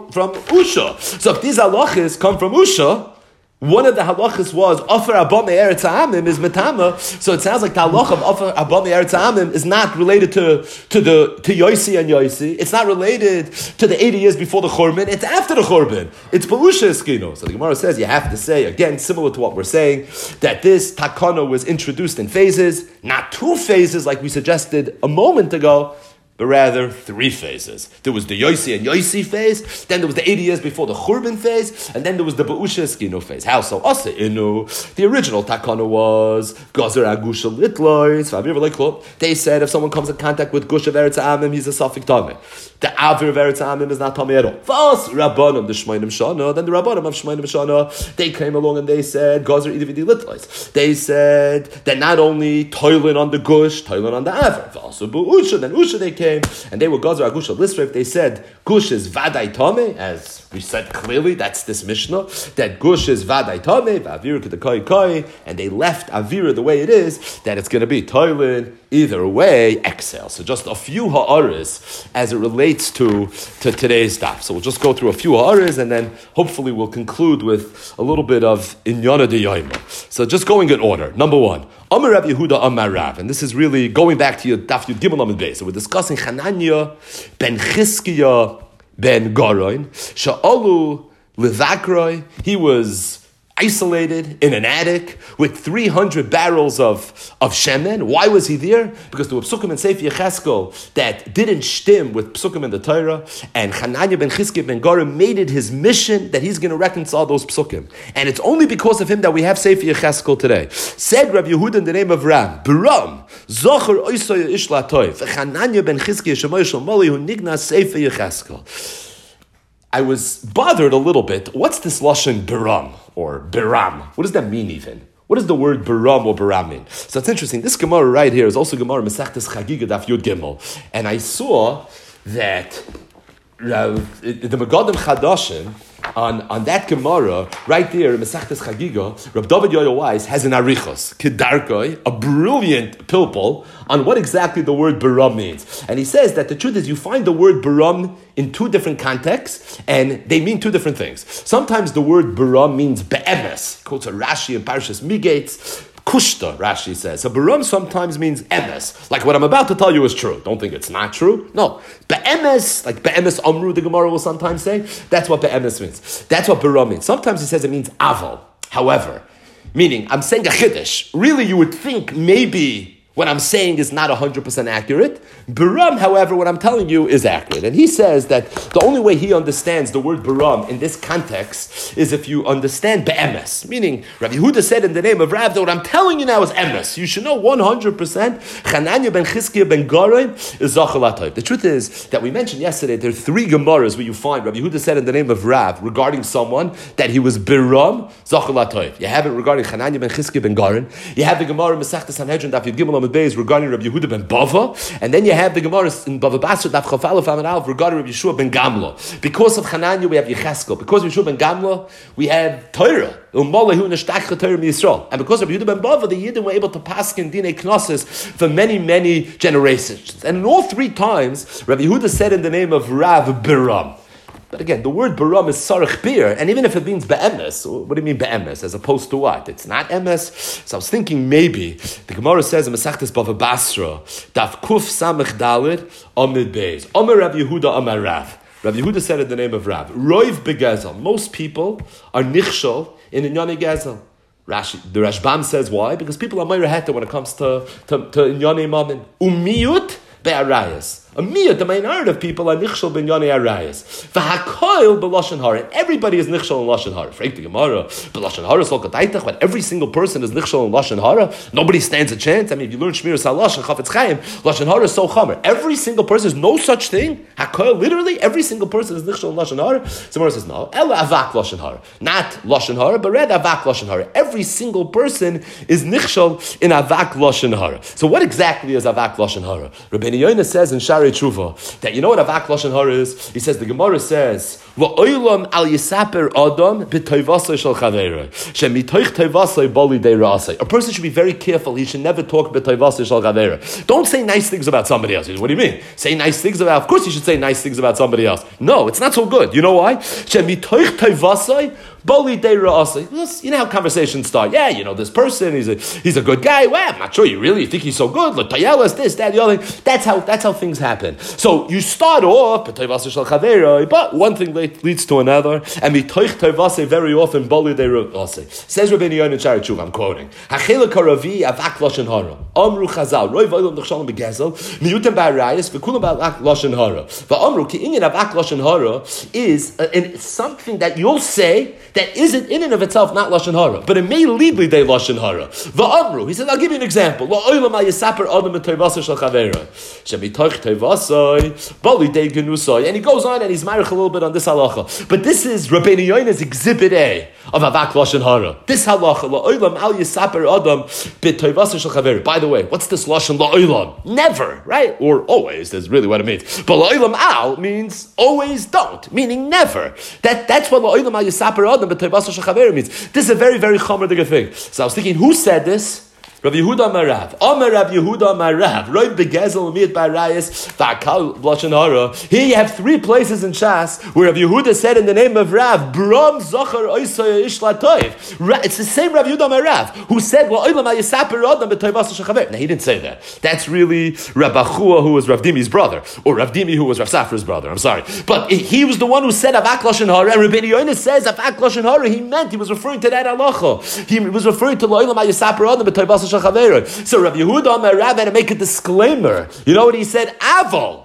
Usha. So if these halachas come from Usha, one of the halachas was offer abba me'eretz ha'amim is metama. So it sounds like the halacha of offer abba me'eretz ha'amim is not related to Yossi and Yossi. It's not related to the 80 years before the Churban. It's after the Churban. It's Belusha Eskino. So the Gemara says you have to say, again, similar to what we're saying, that this takana was introduced in phases, not 2 phases like we suggested a moment ago, but rather 3 phases. There was the Yossi and Yossi phase, then there was the 80 years before the Churban phase, and then there was the Be'usha Eskino phase. How so? Asa Inu. The original takana was Gazer Agusha Litlois. They said if someone comes in contact with Gush of Eretz Amim, he's a Safik Tameh. The Avir of Eretz Amim is not Tameh at all. Fas Rabbanim, the Shmainim Shana, then the Rabbanim of Shmainim Shana, they came along and they said Gazer Idividi Litlois. They said that not only toiling on the Gush, toiling on the Avir. Fas Be'usha, then Usha they came, and they were Gazer Agusha Lisrif. They said Gush is Vaday Tameh, as We said clearly that's this Mishnah, that Gush is Vadai Tameh, Avira Kedakai Kai, and they left Avira the way it is, that it's going to be Toilin, either way, Excel. So just a few ha'aris as it relates to today's daf. So we'll just go through a few ha'aris, and then hopefully we'll conclude with a little bit of Inyana de Yoima. So just going in order. Number one, Amar Rav Yehuda Amar Rav, and this is really going back to your daf Yud Gimel Amud Beis. So we're discussing Hananya ben Chizkiya ben Garoin, Sha'alu Levakroi. He was isolated in an attic with 300 barrels of shemen. Why was he there? Because there were psukim in Sefer Yecheskel that didn't shtim with psukim in the Torah, and Hananya ben Chizkiya ben Garoin made it his mission that he's going to reconcile those psukim. And it's only because of him that we have Sefer Yecheskel today. Said Rabbi Yehuda in the name of Ram, Baram, Zocher Oisoy Ishla Toiv, Hananya ben Chizkiya Shemoy Shomoli Hu Nigna Sefer Yecheskel. I was bothered a little bit. What's this lashon Biram or Biram? What does that mean even? What does the word Biram or Biram mean? So it's interesting. This Gemara right here is also Gemara Masechtas Chagiga Daf Yud Gimel. And I saw that the Megadim Chadashim, on that Gemara, right there in Masechtas Chagiga, Rab David Yoel Weiss has an arichos, Kedarkoi, a brilliant pilpul, on what exactly the word Biram means. And he says that the truth is you find the word Biram in two different contexts, and they mean two different things. Sometimes the word Biram means be'emes, quotes a Rashi in Parshas Migates, Kushta, Rashi says. So Biram sometimes means emes. Like what I'm about to tell you is true. Don't think it's not true. No. Be'emes, like be'emes amru, the Gemara will sometimes say. That's what be'emes means. That's what Biram means. Sometimes he says it means aval. However, meaning, I'm saying a chiddush. Really, you would think maybe what I'm saying is not 100% accurate. Biram, however, what I'm telling you is accurate. And he says that the only way he understands the word Biram in this context is if you understand be'emes. Meaning, Rabbi Yehuda said in the name of Rav that what I'm telling you now is emes. You should know 100% Hananya ben Chizkiya ben Garoin is Zachal HaTov. The truth is that we mentioned yesterday there are three Gemaras where you find Rabbi Yehuda said in the name of Rav regarding someone that he was Biram, Zachal HaTov. You have it regarding Hananya ben Chizkiya ben Garoin. You have the Gemara Masechtas Sanhedrin Daf Yud Gimel Beis regarding Rabbi Yehuda ben Bava, and then you have the Gemara in Bava Basra Daf Chaf Aleph Amud Aleph regarding Rabbi Yeshua ben Gamla. Because of Hananya we have Yecheskel. Because of Yeshua ben Gamla we have Torah. And because of Rabbi Yehuda ben Bava, the Yidden were able to paskin dinei knossos for many, many generations. And in all three times, Rabbi Yehuda said in the name of Rav Biram. But again, the word Biram is sarich bir, and even if it means be'emes, what do you mean be'emes, as opposed to what? It's not emes. So I was thinking maybe, the Gemara says in Masechtas Bava Basra, Daf Kuf Samech Dalid, Amid Beis, Amar Rabbi Yehuda Amar Rav. Rabbi Yehuda said in the name of Rav, Roiv begezel. Most people are nichshol in Inyane Gezel. The Rashbam says why? Because people are meira heta when it comes to Inyane Mamin. Umiyut be'arayas. A miyat, the minority of people are nichshol ben yonei arayas. V'hakoil b'lashon hara. Everybody is nichshol in lashon hara. Frank the Gemara, b'lashon hara sol kataitach. When every single person is nichshol in lashon hara, nobody stands a chance. I mean, if you learn shmiras halash and chafetz chaim, lashon hara is so chamer. Every single person is no such thing. Hakoil, literally, every single person is nichshol in lashon hara. Somebody says no. Ela avak lashon hara, not lashon hara, but red avak lashon hara. Every single person is nichshol in avak lashon hara. So what exactly is avak lashon hara? Rabbeinu Yoina says in Shari Tshuva that you know what avak lashon hara is. He says the Gemara says la'olam al yisaper adam b'toivasay shel chaveirah shemitoich toivasay bali dei rasay. A person should be very careful. He should never talk b'toivasay shel chaveirah. Don't say nice things about somebody else. What do you mean? Say nice things about? Of course, you should say nice things about somebody else. No, it's not so good. You know why? Shemitoich toivasay. You know how conversations start. Yeah, you know this person. He's a good guy. Well, I'm not sure you really think he's so good. L'tayelas, this, that, the other thing. That's how things happen. So you start off, but one thing leads to another, and very often says Rabbeinu Yoina in Shari Tshuva. I'm quoting. Hachilek haravi avak lashon hara. Amru chazal roi v'olam nechshalim begezel miyutem ba'arayis v'kulam ba'avak lashon hara. Va'amru ki inyan avak lashon hara is something that you'll say that isn't in and of itself not lashon hara, but it may lead lidei lashon hara. Va'amru, he says, I'll give you an example. La'olam ha'yisaper adam b'toivasay shel chaveirah shemitoich toivasay bali dei genusay. And he goes on and he's marich a little bit on this halacha. But this is Rabbeinu Yoina's exhibit A of avak lashon hara. This halacha la'olam al yisaper adam b'toivasa shel chaver. By the way, what's this lashon la'olam? Never, right? Or always. That's really what it means. But la'olam al means always don't, meaning never. That's what la'olam al yisaper adam b'toivasa shel chaver means. This is a very, very chomer thing. So I was thinking, who said this? Rav Yehuda Marav. Omer Rav Yehuda Marav. Roy begezel umiyat barayis v'akal lashon hara. Here you have 3 places in Shas where Rav Yehuda said in the name of Rav, Bram Zochar Oisay Ishla Toiv. It's the same Rav Yehuda Marav who said, La'olam ha'yisaper adam b'toivasa shechaver. Now he didn't say that. That's really Rav Achua, who was Rav Dimi's brother, or Rav Dimi, who was Rav Safra's brother. I'm sorry, but he was the one who said avak lashon hara. And Rabbi Yoina says avak lashon hara. He was referring to that halacha. He was referring to La'olam ha'yisaper adam b'toivasa. So Rav Yehuda Marav had to make a disclaimer. You know what he said? Aval,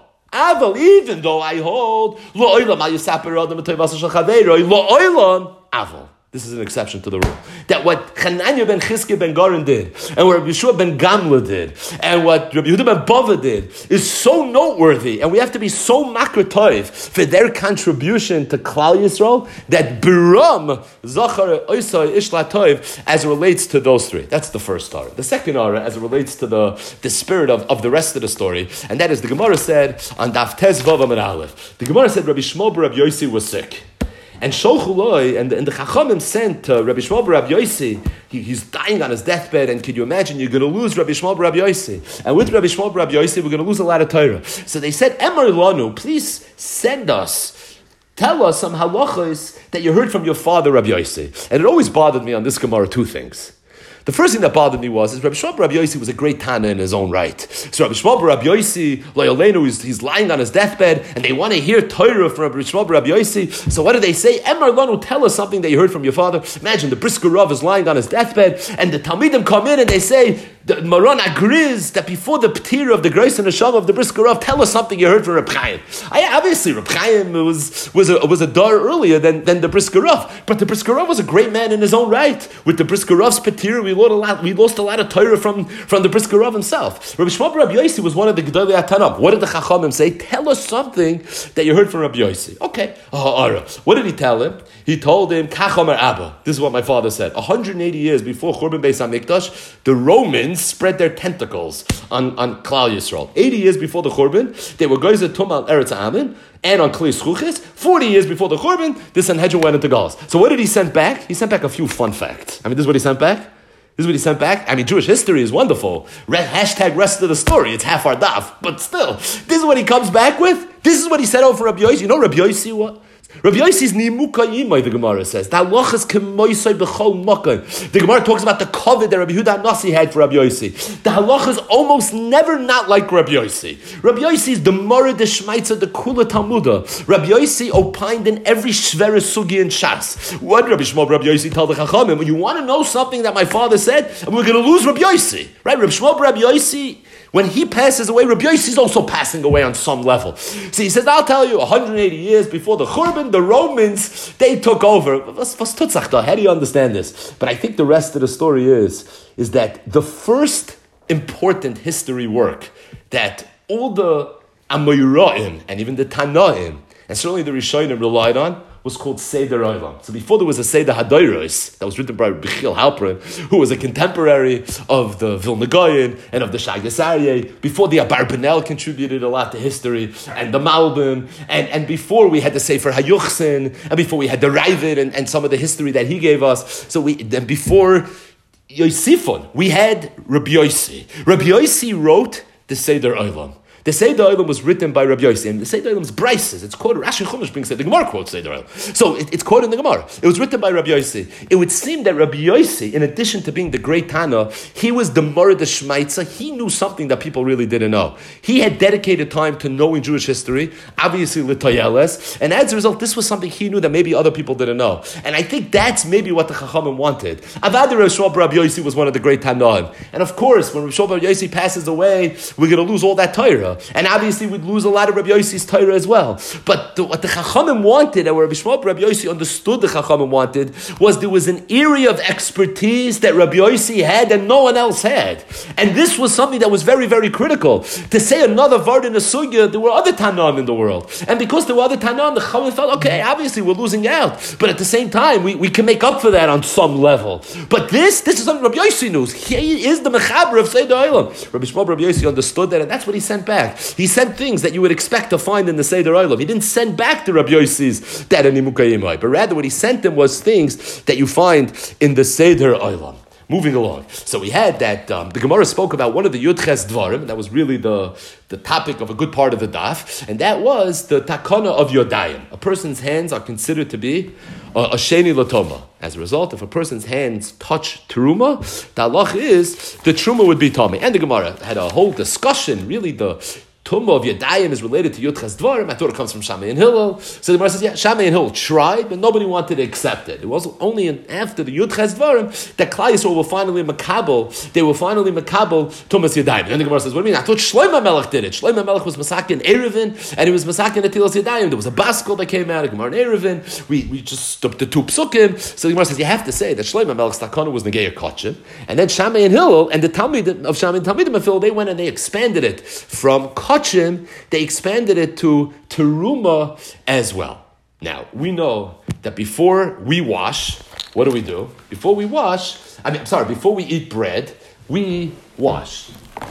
even though I hold Lo'olam ha'yisaper adam b'toivasa shel chaveiro, Lo'olam aval. This is an exception to the rule. That what Hananiah ben Chizkiah ben Garin did, and what Rabbi Yeshua ben Gamla did, and what Rabbi Yehuda ben Bava did, is so noteworthy, and we have to be so makratoiv for their contribution to Klal Yisrael, that Biram, Zachar, Oisai, Ishla Toiv, as it relates to those 3. That's the first Torah. The second Torah, as it relates to the spirit of the rest of the story, and that is the Gemara said, on Daf Tez Vav Amud Aleph, the Gemara said Rabbi Shmuel bar Rabbi Yossi was sick. And Sholchuloi, and the Chachamim sent Rabbi Shmuel bar Rabbi Yossi, he's dying on his deathbed, and can you imagine, you're going to lose Rabbi Shmuel bar Rabbi Yossi. And with Rabbi Shmuel bar Rabbi Yossi, we're going to lose a lot of Torah. So they said, Emor Lanu, please send us, tell us some halachos that you heard from your father Rabbi Yossi. And it always bothered me on this Gemara 2 things. The first thing that bothered me was Rabbi Shmuel bar Rabbi Yossi was a great Tana in his own right. So Rabbi Shmuel bar Rabbi Yossi, Loyalenu, he's lying on his deathbed, and they want to hear Torah from Rabbi Shmuel bar Rabbi Yossi. So what do they say? Emor Lanu, tell us something that you heard from your father. Imagine the Brisker Rav is lying on his deathbed, and the Talmidim come in and they say, the Maran agrees that before the P'tira of the grace and the Shalom of the Brisker Rav, tell us something you heard from Reb Chaim. Obviously, Reb Chaim was a dar earlier than the Brisker Rav, but the Brisker Rav was a great man in his own right. With the Brisker Rav's P'tira, we lost a lot of Torah from the Brisker Rav himself. Rabbi Shmuel bar Rabbi Yossi was one of the Gedolei HaTanam. What did the Chachamim say? Tell us something that you heard from Rabbi Yossi. Okay. What did he tell him? He told him, Kach Omer Abba. This is what my father said. 180 years before Churban Beis HaMikdash, the Romans spread their tentacles on Klal Yisrael. 80 years before the Churban, they were Goyzer Tum al Eretz Amin, and on Kli Schuchis. 40 years before the Churban, the Sanhedrin went into Galus. So what did he send back? He sent back a few fun facts. This is what he sent back? Jewish history is wonderful. Hashtag rest of the story. It's half our daf. But still, this is what he comes back with. This is what he said over Rabbi Yossi. You know Rabbi Yossi what? Rabbi Yossi's nimuka yimai, the Gemara says. The halachas kemoisai b'chol makom. The Gemara talks about the covet that Rabbi Yehuda Nasi had for Rabbi Yossi. The halachas almost never not like Rabbi Yossi. Rabbi Yossi is the Mora de Shmaitza, the Kula Talmuda. Rabbi Yossi opined in every shvera sugi and shas. What Rabbi Shmuel Rabbi Yossi told the Chachamim? When you want to know something that my father said, and we're going to lose Rabbi Yossi, right? Rabbi Shmuel Rabbi Yossi, when he passes away, Rabbi Yossi is also passing away on some level. So he says, I'll tell you, 180 years before the Churban, the Romans, they took over. How do you understand this? But I think the rest of the story is that the first important history work that all the Amoraim and even the Tanaim, and certainly the Rishonim relied on, was called Seder Olam. So before there was a Seder Hadoros that was written by Bechil Halperin, who was a contemporary of the Vilna Gaon and of the Shagas Aryeh, before the Abarbanel contributed a lot to history, and the Malbim, and before we had the Sefer Hayuchsin, and before we had the Ravid and some of the history that he gave us. Then before Yosifon, we had Rabbi Yossi. Rabbi Yossi wrote the Seder Olam. The Seder Olam was written by Rabbi Yossi, and the Seder Olam's brises. It's quoted. Rashi Chumash brings it. The Gemara quotes Seder Olam, so it's quoted in the Gemara. It was written by Rabbi Yossi. It would seem that Rabbi Yossi, in addition to being the great Tana, he was the Mora de Shmaitza. He knew something that people really didn't know. He had dedicated time to knowing Jewish history, obviously L'Toyeles, and as a result, this was something he knew that maybe other people didn't know. And I think that's maybe what the Chachamim wanted. Avad Rabbi Shmuel Rabbi Yossi was one of the great Tanaim, and of course, when Rabbi Shmuel Rabbi Yossi passes away, we're going to lose all that Torah. Torah, and obviously we'd lose a lot of Rabbi Yossi's Torah as well. But what the Chachamim wanted, and what Rabbi Shmuel Rabbi Yossi understood the Chachamim wanted, was there was an area of expertise that Rabbi Yossi had and no one else had. And this was something that was very, very critical. To say another word in a sugya, there were other Tanam in the world. And because there were other Tanam, the Chachamim felt, okay, obviously we're losing out. But at the same time, we can make up for that on some level. But this is something Rabbi Yossi knows. He is the Mechaber of Seder Olam. Rabbi Shmuel Rabbi Yossi understood that, and that's what he sent back. He sent things that you would expect to find in the Seder Olam. He didn't send back to Rabbi Yossi's that and Nimukayimai, but rather what he sent them was things that you find in the Seder Olam. Moving along. So we had that, the Gemara spoke about one of the Yudches Dvarim, that was really the topic of a good part of the daf, and that was the takana of Yodayim. A person's hands are considered to be a sheni latoma. As a result, if a person's hands touch teruma, the halach is the teruma would be tummy. And the Gemara had a whole discussion, really the Tumma of Yadayim is related to Yudches Dvarim. I thought it comes from Shammai and Hillel. So the Gemara says, yeah, Shammai and Hillel tried, but nobody wanted to accept it. It was only after the Yudches Dvarim that Klal Yisrael were finally makabel. They were finally makabel Tummas Yadayim. And the Gemara says, what do you mean? I thought Shlomo Melech did it. Shlomo Melech was masakin Erevin, and he was masakin Atilas Yadayim. There was a baskel that came out, a Gemara and Erevin. We just stopped the two psukim. So the Gemara says, you have to say that Shlomo Melech's takana was Negeya Kotchim, and then Shammai and Hillel, and the Talmud of Shammai and Talmidim of Hillel, they went and they expanded it from Kotchim, they expanded it to teruma as well. Now, we know that before we wash, what do? Before we wash, before we eat bread, we wash.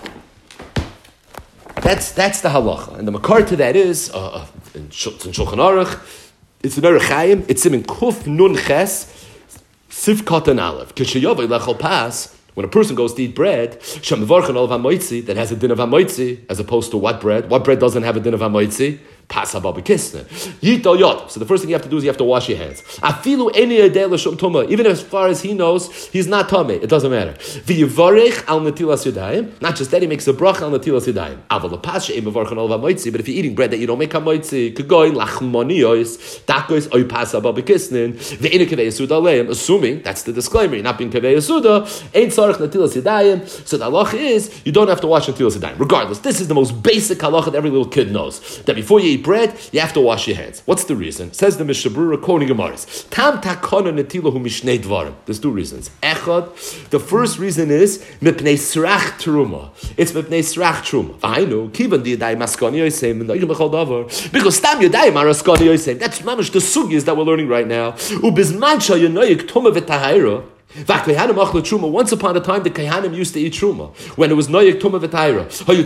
That's the halacha. And the makar to that is, in Shulchan Aruch, it's in Orach Chaim, it's in Kuf Nun Ches, Sif Katan Aleph. Kishayavai Lechol Pas, when a person goes to eat bread, that has a din of hamoitzi, as opposed to what bread? What bread doesn't have a din of hamoitzi? Pas hababikisne. Yitol yod. So the first thing you have to do is you have to wash your hands. Afilu eni yedei l'shum tuma. Even as far as he knows, he's not tummy. It doesn't matter. V'yivarech al netilas yadayim. Not just that, he makes a bracha al netilas yadayim. Aval l'pas she'im mevarchen al hamoitzi. But if you're eating bread that you don't make hamoitzi, k'goy lachmoniyos, takos oy pas hababikisne, ve'ina kevei yisud aleim. Assuming, that's the disclaimer, you're not being kevei yisuda, ain't sarich netilas yadayim. So the halacha is, you don't have to wash netilas yadayim. Regardless, this is the most basic halacha that every little kid knows. That before you eat bread, you have to wash your hands. What's the reason? Says the Mishnah Berurah quoting Gemaras. Tam takana netilahu mishnei dvarim. There's two reasons. Echad, the first reason is mipnei srach teruma. It's mipnei srach teruma. V'hainu kivan di yadayim askani yoseim and noyim b'chol davar. Because tam yadayim are askani yoseim. That's mamish the sugyas that we're learning right now. Ubizman shal yonoyik tuma v'tahayra. Once upon a time, the Kaihanim used to eat truma when it was noyek tuma v'tayra.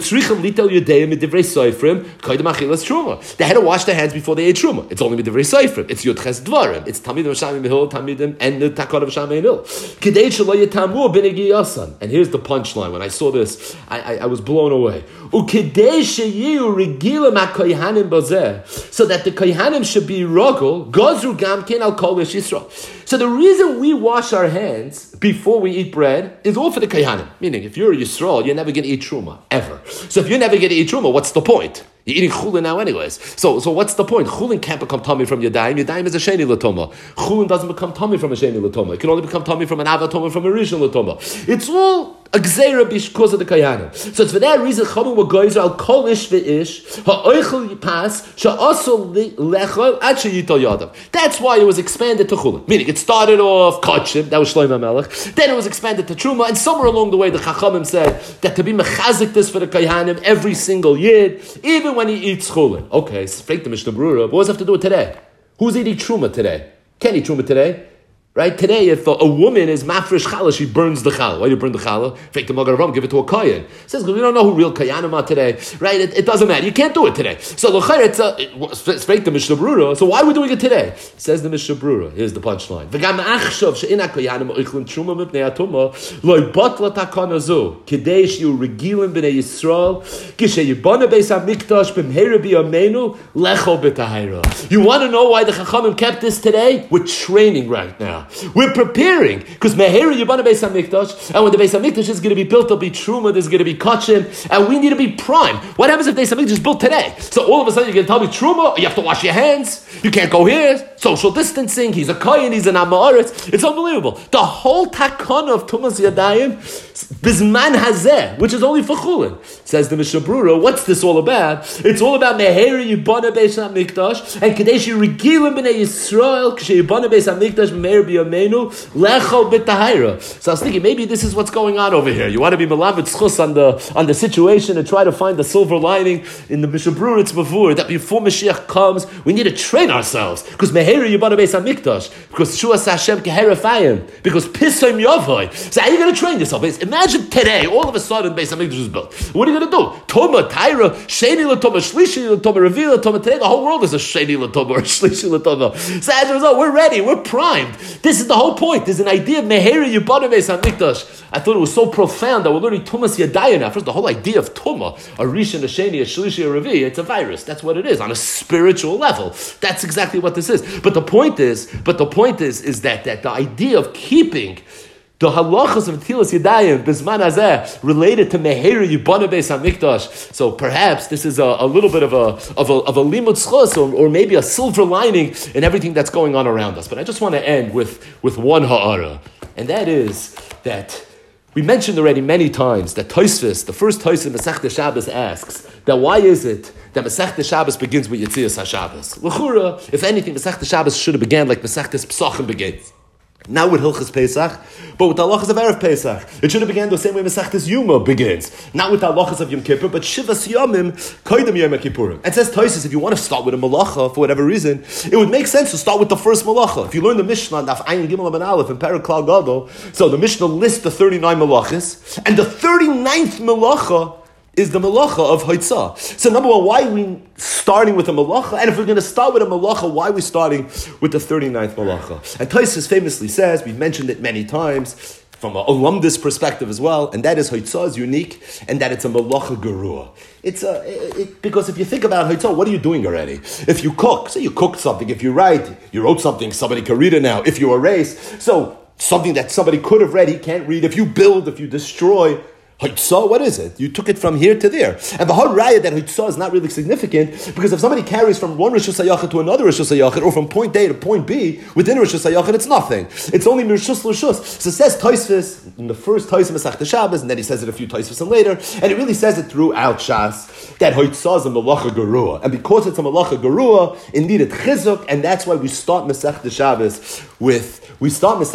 They had to wash their hands before they ate truma. It's only midivrei soifrim. It's yudches dvarim. It's tamidim v'shamim v'hil, tamidim, and the takon of v'shamim v'hil. Kidei shelo yitamu b'negi yasan. And here's the punchline. When I saw this, I was blown away. Ukidei sheyiu regilam ha'koyhanim bazeh, so that the koyhanim should be rogel gozru gamkin al kol Yisrael. So the reason we wash our hands before we eat bread is all for the koyhanim. Meaning, if you're a Yisrael, you're never going to eat truma ever. So if you're never going to eat truma, what's the point? You're eating chulin now anyways. So what's the point? Chulin can't become tummy from Yadayim. Yadayim is a sheni latoma. Chulin doesn't become tummy from a sheni latoma. It can only become tummy from an avatoma, from a rishon latoma. It's all a gzeira because of the kayanim. So it's for that reason Chachamim were goyzer al kol ish ve'ish ha'oichel yipas sha'asol lechol ad she'yitol yadav. That's why it was expanded to chulin. Meaning it started off kachim, that was Shlomo Melech. Then it was expanded to truma, and somewhere along the way the Chachamim said that to be mechazik this for the kayanim every single yid, even when he eats chulin. Okay, so fake the Mishnah Berurah. What does it have to do with today? Who's eating truma today? Can't eat truma today. Right? Today, if a woman is mafresh challah, she burns the challah. Why do you burn the challah? Fake the Magen Avraham, give it to a kohen. It says, because we don't know who real koyanim are today. Right? It doesn't matter. You can't do it today. So, it's fake the Mishnah Berurah. So why are we doing it today? Says the Mishnah Berurah. Here's the punchline. V'gam achshav she'ina koyanim oichlin truma mipnei atuma loy batla takana zu kidei she'u regilim b'nei Yisrael kishe yibana beis hamikdash b'mheira b'yameinu lechol b'tahira. You want to know why the Chachamim kept this today? We're training right now. now. We're preparing, because Meheri Yibana Beis HaMikdash, and when the Beis HaMikdash is going to be built, there'll be Truma, there's going to be Kachim, and we need to be prime. What happens if the Beis HaMikdash is built today? So all of a sudden you're going to tell me Truma, you have to wash your hands, you can't go here, social distancing, he's a Kohen, he's an Amaretz. It's unbelievable. The whole takana of Tumas Yadayim, Bizman Hazeh, which is only for Chulin. Says the Mishnah Brura, what's this all about? It's all about Meheri Yibana Beis HaMikdash, and Kadesh Regilim B'nei Yisrael, Kshe Yibana Beis HaMikdash, Meher B'Yameinu, Lecho B'Tahira. So I was thinking, maybe this is what's going on over here. You want to be Malamed Tzchus on the situation and try to find the silver lining in the Mishnah Brura. It's before that before Mashiach comes, we need to train ourselves, because Meheri Yibana Beis HaMikdash, because Shuas Hashem Keherafayim, because Pisayim Yavai. So how are you going to train yourself? Imagine today, all of a sudden, Beis HaMikdash is built. What are you going to do? Toma, Taira, Sheni L'Toma, Shlishi L'Toma, Revi L'Toma. Today, the whole world is a Sheni L'Toma or Shlishi L'Toma. So as a result, we're ready, we're primed. This is the whole point. There's an idea of Meheri Yibana Beis HaMikdash. I thought it was so profound that we're learning Tumas Yadayim now. First, the whole idea of Tuma, a Rishon, a Sheni, a Shlishi, a Revi, it's a virus. That's what it is on a spiritual level. That's exactly what this is. But the point is that the idea of keeping the halachas of Tilas Yadayim Bizman Hazeh related to Meheri Yibana Beis HaMikdash. So perhaps this is a little bit of a limud schos, or maybe a silver lining in everything that's going on around us. But I just want to end with one ha'ara, and that is that we mentioned already many times that Tosfos, the first Tosfos in Masechta Shabbos, asks that why is it that Masechta Shabbos begins with Yetzias HaShabbos? L'chura, if anything, Masechta Shabbos should have began like Masechta Pesachim begins. Not with Hilchas Pesach, but with the halachas of Erev Pesach. It should have began the same way Masechtas Yuma begins. Not with the halachas of Yom Kippur, but Shivas Yomim, Koydem Yom Kippurim. And says Tosfos, if you want to start with a malacha, for whatever reason, it would make sense to start with the first malacha. If you learn the Mishnah, Daf Ayin Gimel Aben Aleph, and Perek Klal Gadol, so the Mishnah lists the 39 malachas, and the 39th malacha is the malacha of Haitzah. So number one, why are we starting with a malacha? And if we're going to start with a malacha, why are we starting with the 39th malacha? And Tosfos famously says, we've mentioned it many times, from an alumnus perspective as well, and that is Haitzah is unique, and that it's a malacha gerua. Because if you think about Haitzah, what are you doing already? If you cook, say you cooked something. If you write, you wrote something, somebody can read it now. If you erase, so something that somebody could have read, he can't read. If you build, if you destroy, Haitzah, what is it? You took it from here to there. And the whole raya that Haitzah is not really significant, because if somebody carries from one Rishus HaYachid to another Rishus HaYachid, or from point A to point B, within Rishus HaYachid, it's nothing. It's only Mirshus L'Rishus. So it says Tosfos, in the first Tosfos Masechta Shabbos, and then he says it a few Tosfos later, and it really says it throughout Shas, that Haitzah is a Malacha Gerua. And because it's a Malacha Gerua, it needed Chizuk, and that's why we start Masechta Shabbos with the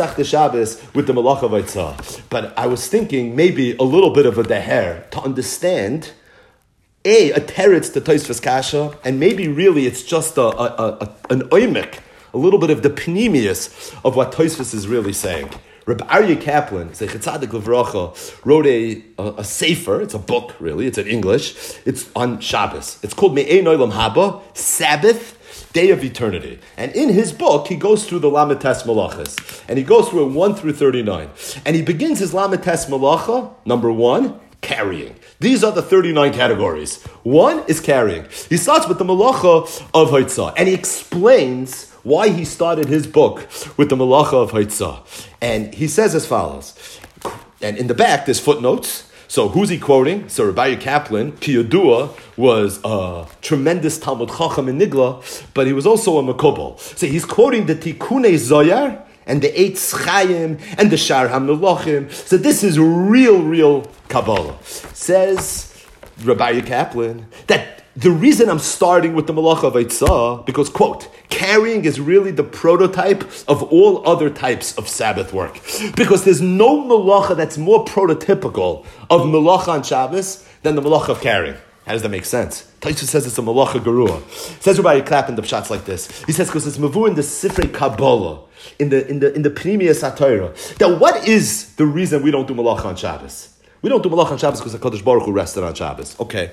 Malacha of Haitzah. But I was thinking maybe a little bit of a deher to understand a teretz to Tosfos Kasha, and maybe really it's just an oimik, a little bit of the pneumius of what Tosfos is really saying. Reb Aryeh Kaplan, Zeichet Tzadik Levracha, wrote a sefer. It's a book, really. It's in English. It's on Shabbos. It's called Me'ein Olam Haba, Sabbath, Day of Eternity. And in his book, he goes through the Lamed Tes Malachas. And he goes through it 1 through 39. And he begins his Lamed Tes Malacha, number 1, carrying. These are the 39 categories. 1 is carrying. He starts with the Malacha of Haitzah. And he explains why he started his book with the Malacha of Haitzah. And he says as follows. And in the back, there's footnotes. So who's he quoting? So Rabbi Kaplan, Ki Yadua, was a tremendous Talmud Chacham in Nigla, but he was also a Mekubal. So he's quoting the Tikunei Zoyar and the Eitz Chaim and the Shar HaMelachim. So this is real Kabbalah. Says Rabbi Kaplan that the reason I'm starting with the Malacha of Haitzah, because, quote, carrying is really the prototype of all other types of Sabbath work. Because there's no Malacha that's more prototypical of Malacha on Shabbos than the Malacha of carrying. How does that make sense? Tosfos says it's a Malacha Gerua. Says Rabbi Kaplan the pshat's like this. He says, because it's Mavu in the Sifrei Kabbalah, in the Pnimius HaTorah, that what is the reason we don't do Malacha on Shabbos? We don't do Malacha on Shabbos because HaKadosh Baruch Hu rested on Shabbos. Okay.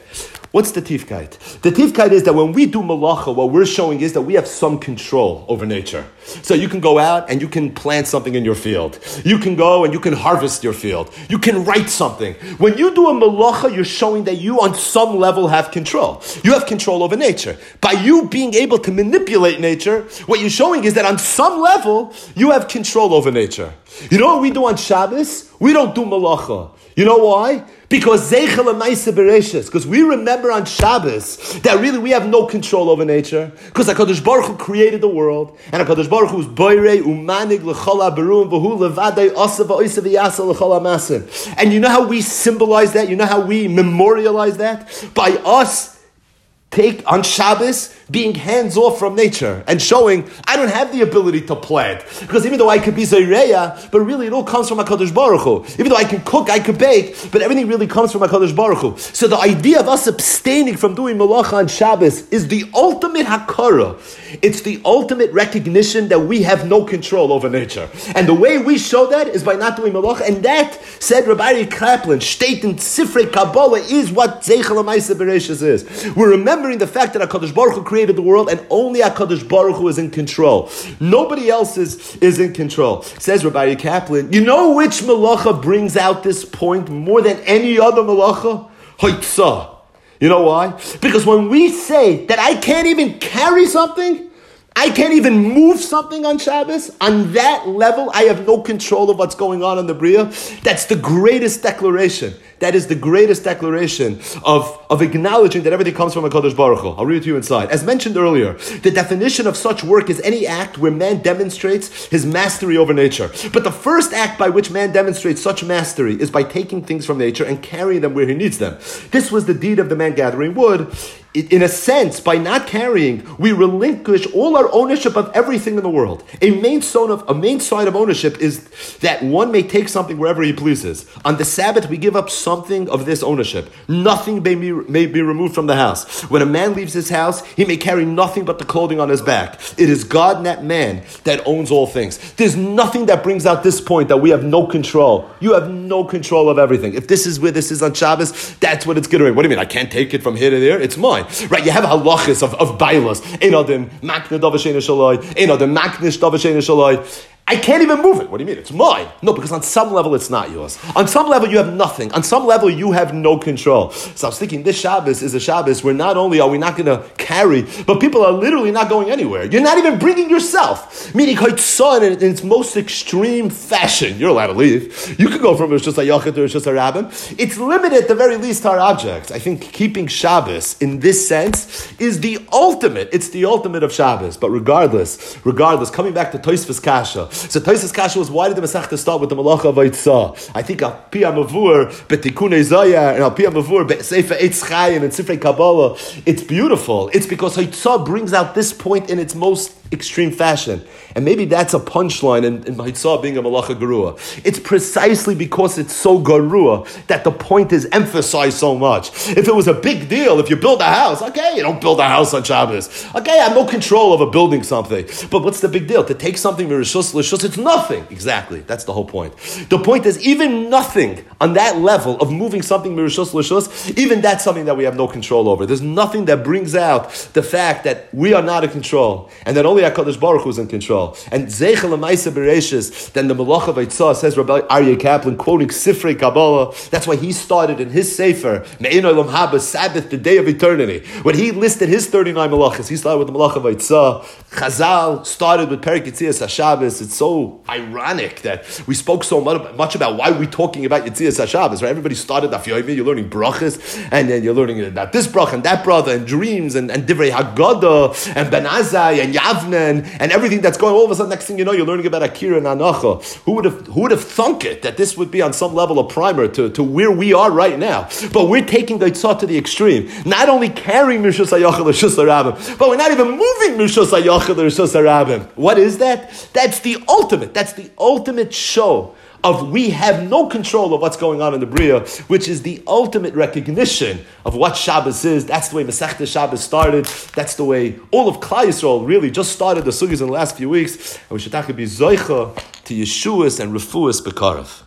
What's the tifkeit? The tifkeit is that when we do malacha, what we're showing is that we have some control over nature. So you can go out and you can plant something in your field. You can go and you can harvest your field. You can write something. When you do a malacha, you're showing that you on some level have control. You have control over nature. By you being able to manipulate nature, what you're showing is that on some level, you have control over nature. You know what we do on Shabbos? We don't do malacha. You know why? Because zeichel l'maaseh bereishis. Because we remember on Shabbos that really we have no control over nature. Because HaKadosh Baruch Hu created the world, and HaKadosh Baruch Hu is boirei umanig l'chol ha'beruim v'hu levadei asa v'oisa v'yasa l'chol ha'masim. And you know how we symbolize that? You know how we memorialize that? By us take on Shabbos being hands off from nature and showing I don't have the ability to plant, because even though I could be Zayreya, but really it all comes from HaKadosh Baruch Hu. Even though I can cook, I could bake, but everything really comes from HaKadosh Baruch Hu. So the idea of us abstaining from doing malacha on Shabbos is the ultimate hakara. It's the ultimate recognition that we have no control over nature. And the way we show that is by not doing malacha, and that, said Rabbi Aryeh Kaplan, state in Sifrei Kabbalah, is what Zeichel HaMaaseh Bereishis is. We're remembering the fact that HaKadosh Baruch Hu created the world, and only HaKadosh Baruch Hu is in control. Nobody else is in control. Says Rabbi Aryeh Kaplan, you know which malacha brings out this point more than any other malacha? Haitzah. You know why? Because when we say that I can't even carry something, I can't even move something on Shabbos, on that level, I have no control of what's going on in the Bria. That's the greatest declaration. That is the greatest declaration of acknowledging that everything comes from HaKadosh Baruch Hu. I'll read it to you inside. As mentioned earlier, the definition of such work is any act where man demonstrates his mastery over nature. But the first act by which man demonstrates such mastery is by taking things from nature and carrying them where he needs them. This was the deed of the man gathering wood. In a sense, by not carrying, we relinquish all our ownership of everything in the world. A main side of ownership is that one may take something wherever he pleases. On the Sabbath, we give up something of this ownership. Nothing may be removed from the house. When a man leaves his house, he may carry nothing but the clothing on his back. It is God, not man, that owns all things. There's nothing that brings out this point that we have no control. You have no control of everything. If this is where this is on Shabbos, that's what it's going to be. What do you mean? I can't take it from here to there? It's mine. Right, you have halachas of bailas. Ein adam makne davashein shalai. Ein adam maknish davashein shalai. I can't even move it. What do you mean? It's mine. No, because on some level it's not yours. On some level you have nothing. On some level you have no control. So I was thinking this Shabbos is a Shabbos where not only are we not going to carry, but people are literally not going anywhere. You're not even bringing yourself. Meaning Haitzah in its most extreme fashion. You're allowed to leave. You could go from Rosh Hashanah to Rosh Hashanah. It's limited at the very least to our objects. I think keeping Shabbos in this sense is the ultimate. It's the ultimate of Shabbos. But regardless, coming back to Tosfos Kasha. So Tosfos Kasha was, why did the Masechta start with the Malacha of Haitzah? I think Al Pi HaMavur, B'Tikunei Zayar, and Al Pi HaMavur, B'Sefer Eitz Chaim, and Sifrei Kabbalah. It's beautiful. It's because Haitzah brings out this point in its most extreme fashion. And maybe that's a punchline in Haitzah being a Malacha Garua. It's precisely because it's so Garua that the point is emphasized so much. If it was a big deal, if you build a house, okay, you don't build a house on Shabbos. Okay, I have no control over building something. But what's the big deal? To take something Mirishus Lishus, it's nothing. Exactly, that's the whole point. The point is even nothing on that level of moving something Mirishus Lishus, even that's something that we have no control over. There's nothing that brings out the fact that we are not in control and that only HaKadosh Baruch Hu is in control. And Zeichel HaMaaseh Bereishis, then the Malacha of Haitzah, says Rabbi Aryeh Kaplan, quoting Sifrei Kabbalah, that's why he started in his Sefer, Me'ein Olam Haba, Sabbath, the day of eternity. When he listed his 39 Malachas, he started with the Malacha of Haitzah. Chazal started with Perek Yetzias HaShabbos. It's so ironic that we spoke so much about why we're talking about Yetzias HaShabbos, right? Everybody started Daf Yomi, you're learning brachas, and then you're learning about this brach and that brach, and dreams, and Divrei Haggadah, and Ben Azai, and Yavne, and everything that's going. All of a sudden, next thing you know, you're learning about Akira and Anacha. Who would have thunk it that this would be on some level a primer to where we are right now? But we're taking the Haitzah to the extreme. Not only carrying Mishus HaYachal L'Shus HaRabim, but we're not even moving Mishus HaYachal L'Shus HaRabim. What is that? That's the ultimate. That's the ultimate show of we have no control of what's going on in the Bria, which is the ultimate recognition of what Shabbos is. That's the way Masechta Shabbos started. That's the way all of Klal Yisrael really just started the sugyas in the last few weeks. And we should be zoicha to Yeshuas and Refuas B'Karav.